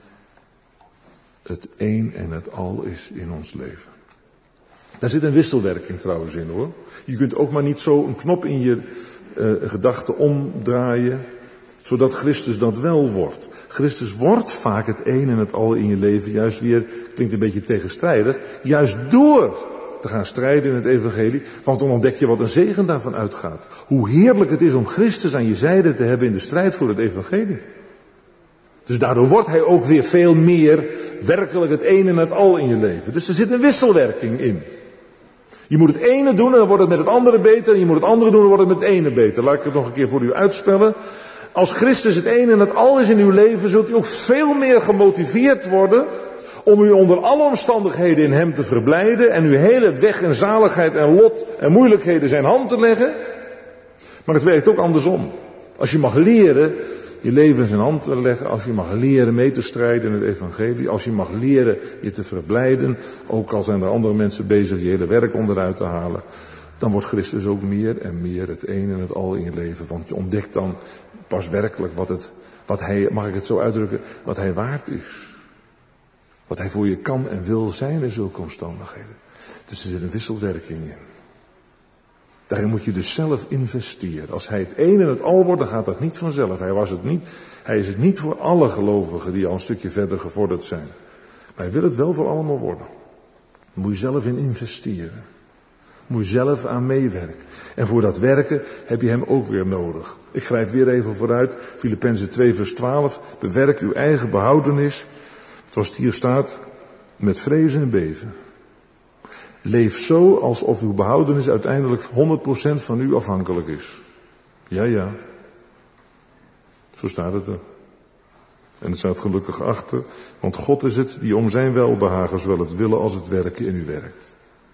het een en het al is in ons leven. Daar zit een wisselwerking trouwens in hoor. Je kunt ook maar niet zo een knop in je gedachten omdraaien, zodat Christus dat wel wordt. Christus wordt vaak het een en het al in je leven, juist weer, klinkt een beetje tegenstrijdig, juist door te gaan strijden in het evangelie, want dan ontdek je wat een zegen daarvan uitgaat. Hoe heerlijk het is om Christus aan je zijde te hebben in de strijd voor het evangelie. Dus daardoor wordt hij ook weer veel meer werkelijk het een en het al in je leven. Dus er zit een wisselwerking in. Je moet het ene doen en dan wordt het met het andere beter. En je moet het andere doen en dan wordt het met het ene beter. Laat ik het nog een keer voor u uitspellen. Als Christus het een en het al is in uw leven, zult u ook veel meer gemotiveerd worden om u onder alle omstandigheden in hem te verblijden en uw hele weg en zaligheid en lot en moeilijkheden zijn hand te leggen. Maar het werkt ook andersom. Als je mag leren je leven in zijn hand te leggen, als je mag leren mee te strijden in het evangelie, als je mag leren je te verblijden, ook al zijn er andere mensen bezig je hele werk onderuit te halen, dan wordt Christus ook meer en meer het een en het al in je leven. Want je ontdekt dan pas werkelijk wat hij, mag ik het zo uitdrukken, wat hij waard is. Wat hij voor je kan en wil zijn in zulke omstandigheden. Dus er zit een wisselwerking in. Daarin moet je dus zelf investeren. Als hij het een en het al wordt, dan gaat dat niet vanzelf. Hij is het niet voor alle gelovigen die al een stukje verder gevorderd zijn. Maar hij wil het wel voor allemaal worden. Daar moet je zelf in investeren. Daar moet je zelf aan meewerken. En voor dat werken heb je hem ook weer nodig. Ik grijp weer even vooruit. Filippenzen 2 vers 12. Bewerk uw eigen behoudenis, zoals het hier staat, met vrezen en beven. Leef zo alsof uw behoudenis uiteindelijk 100% van u afhankelijk is. Ja. Zo staat het er. En het staat gelukkig achter. Want God is het die om zijn welbehagen zowel het willen als het werken in u werkt.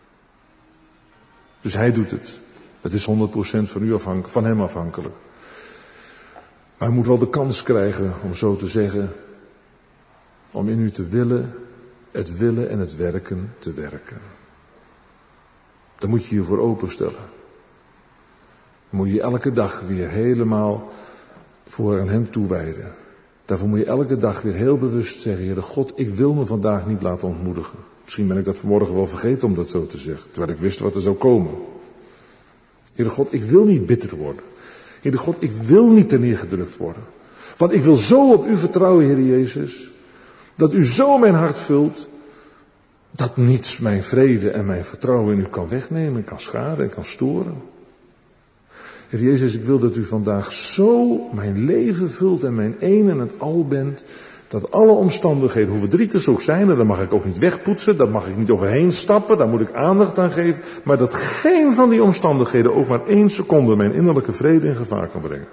Dus hij doet het. Het is 100% van hem afhankelijk. Maar hij moet wel de kans krijgen, om zo te zeggen, om in u te willen, het willen en het werken te werken. Daar moet je je voor openstellen. Dan moet je elke dag weer helemaal voor aan hem toewijden. Daarvoor moet je elke dag weer heel bewust zeggen, Heere God, ik wil me vandaag niet laten ontmoedigen. Misschien ben ik dat vanmorgen wel vergeten om dat zo te zeggen, terwijl ik wist wat er zou komen. Heere God, ik wil niet bitter worden. Heere God, ik wil niet terneergedrukt worden. Want ik wil zo op u vertrouwen, Heere Jezus, dat u zo mijn hart vult, dat niets mijn vrede en mijn vertrouwen in u kan wegnemen, kan schaden en kan storen. Heer Jezus, ik wil dat u vandaag zo mijn leven vult en mijn een en het al bent, Dat alle omstandigheden, hoe verdrietig ze ook zijn, en daar mag ik ook niet wegpoetsen, daar mag ik niet overheen stappen, daar moet ik aandacht aan geven, maar dat geen van die omstandigheden ook maar 1 seconde mijn innerlijke vrede in gevaar kan brengen.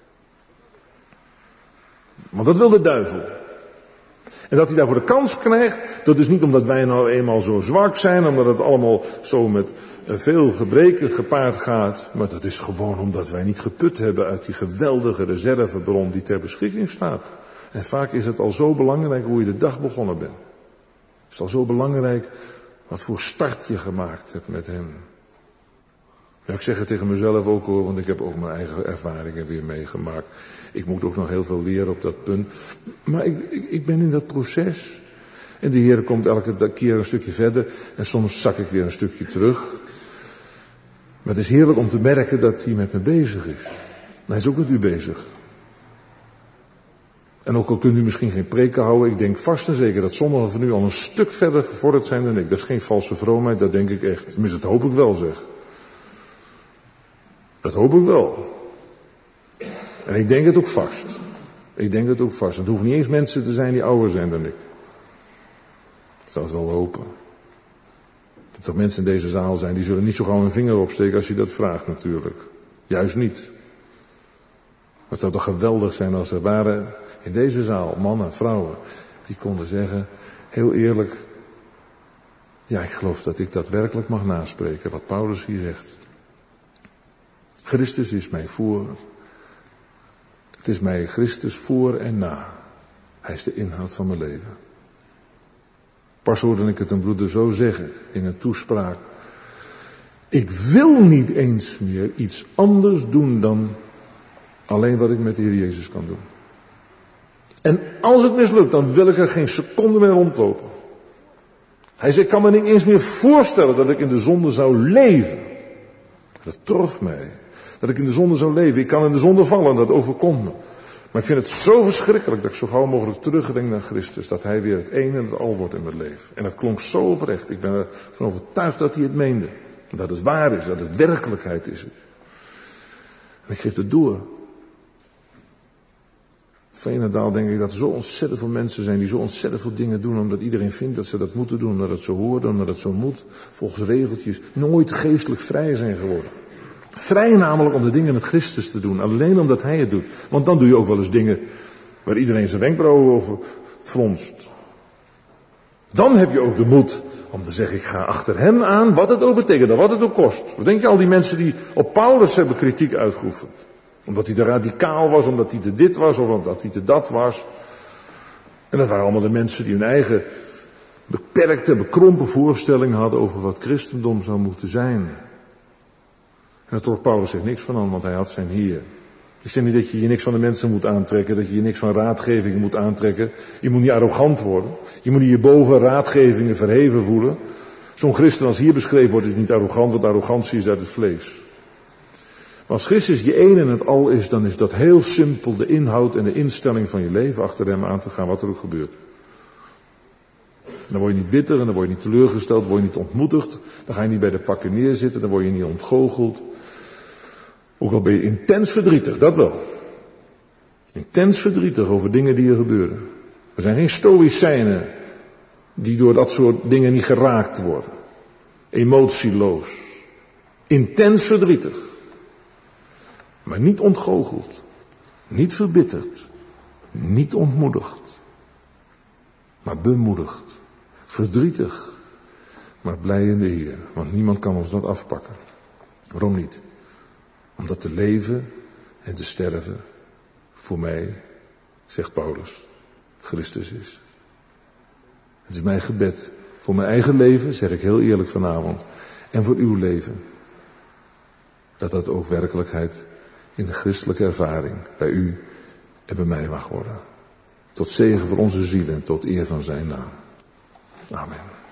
Want dat wil de duivel. En dat hij daarvoor de kans krijgt, dat is niet omdat wij nou eenmaal zo zwak zijn, omdat het allemaal zo met veel gebreken gepaard gaat, maar dat is gewoon omdat wij niet geput hebben uit die geweldige reservebron die ter beschikking staat. En vaak is het al zo belangrijk hoe je de dag begonnen bent. Het is al zo belangrijk wat voor start je gemaakt hebt met hem. Ja, ik zeg het tegen mezelf ook hoor, want ik heb ook mijn eigen ervaringen weer meegemaakt. Ik moet ook nog heel veel leren op dat punt. Maar ik ben in dat proces. En de Heer komt elke keer een stukje verder. En soms zak ik weer een stukje terug. Maar het is heerlijk om te merken dat hij met me bezig is. Maar hij is ook met u bezig. En ook al kunt u misschien geen preken houden, ik denk vast en zeker dat sommigen van u al een stuk verder gevorderd zijn dan ik. Dat is geen valse vroomheid, dat denk ik echt. Tenminste, dat hoop ik wel zeg. Dat hoop ik wel. En ik denk het ook vast. Ik denk het ook vast. Het hoeft niet eens mensen te zijn die ouder zijn dan ik. Ik zou het wel hopen. Dat er mensen in deze zaal zijn, die zullen niet zo gauw een vinger opsteken als je dat vraagt natuurlijk. Juist niet. Het zou toch geweldig zijn als er waren in deze zaal mannen, vrouwen, die konden zeggen, heel eerlijk, ja ik geloof dat ik dat werkelijk mag naspreken, wat Paulus hier zegt. Christus is mij voor. Het is mij Christus voor en na. Hij is de inhoud van mijn leven. Pas hoorde ik het een broeder zo zeggen in een toespraak. Ik wil niet eens meer iets anders doen dan alleen wat ik met de Heer Jezus kan doen. En als het mislukt, dan wil ik er geen seconde meer rondlopen. Hij zei, ik kan me niet eens meer voorstellen dat ik in de zonde zou leven. Dat trof mij. Dat ik in de zonde zou leven. Ik kan in de zonde vallen, dat overkomt me. Maar ik vind het zo verschrikkelijk dat ik zo gauw mogelijk terugdenk naar Christus. Dat hij weer het een en het al wordt in mijn leven. En dat klonk zo oprecht. Ik ben ervan overtuigd dat hij het meende. Dat het waar is, dat het werkelijkheid is. En ik geef het door. Veenendaal denk ik dat er zo ontzettend veel mensen zijn die zo ontzettend veel dingen doen omdat iedereen vindt dat ze dat moeten doen, omdat het zo hoort, omdat het zo moet, volgens regeltjes, nooit geestelijk vrij zijn geworden. Vrij namelijk om de dingen met Christus te doen, alleen omdat hij het doet. Want dan doe je ook wel eens dingen waar iedereen zijn wenkbrauwen over fronst. Dan heb je ook de moed om te zeggen, ik ga achter hem aan, wat het ook betekent en wat het ook kost. Wat denk je al die mensen die op Paulus hebben kritiek uitgeoefend? Omdat hij te radicaal was, omdat hij te dit was, of omdat hij te dat was. En dat waren allemaal de mensen die hun eigen beperkte, bekrompen voorstelling hadden over wat christendom zou moeten zijn. En daar trok Paulus zich niks van aan, want hij had zijn Heer. Ik zeg niet dat je niks van de mensen moet aantrekken, dat je niks van raadgevingen moet aantrekken. Je moet niet arrogant worden. Je moet niet je boven raadgevingen verheven voelen. Zo'n christen als hier beschreven wordt is niet arrogant, want arrogantie is uit het vlees. Maar als Christus je een en het al is, dan is dat heel simpel de inhoud en de instelling van je leven achter hem aan te gaan, wat er ook gebeurt. Dan word je niet bitter en dan word je niet teleurgesteld, dan word je niet ontmoedigd. Dan ga je niet bij de pakken neerzitten, dan word je niet ontgoocheld. Ook al ben je intens verdrietig, dat wel. Intens verdrietig over dingen die er gebeuren. Er zijn geen stoïcijnen die door dat soort dingen niet geraakt worden. Emotieloos. Intens verdrietig. Maar niet ontgoocheld. Niet verbitterd. Niet ontmoedigd. Maar bemoedigd. Verdrietig. Maar blij in de Heer. Want niemand kan ons dat afpakken. Waarom niet? Omdat te leven en te sterven voor mij, zegt Paulus, Christus is. Het is mijn gebed. Voor mijn eigen leven, zeg ik heel eerlijk vanavond. En voor uw leven. Dat dat ook werkelijkheid in de christelijke ervaring bij u en bij mij mag worden. Tot zegen voor onze zielen en tot eer van zijn naam. Amen.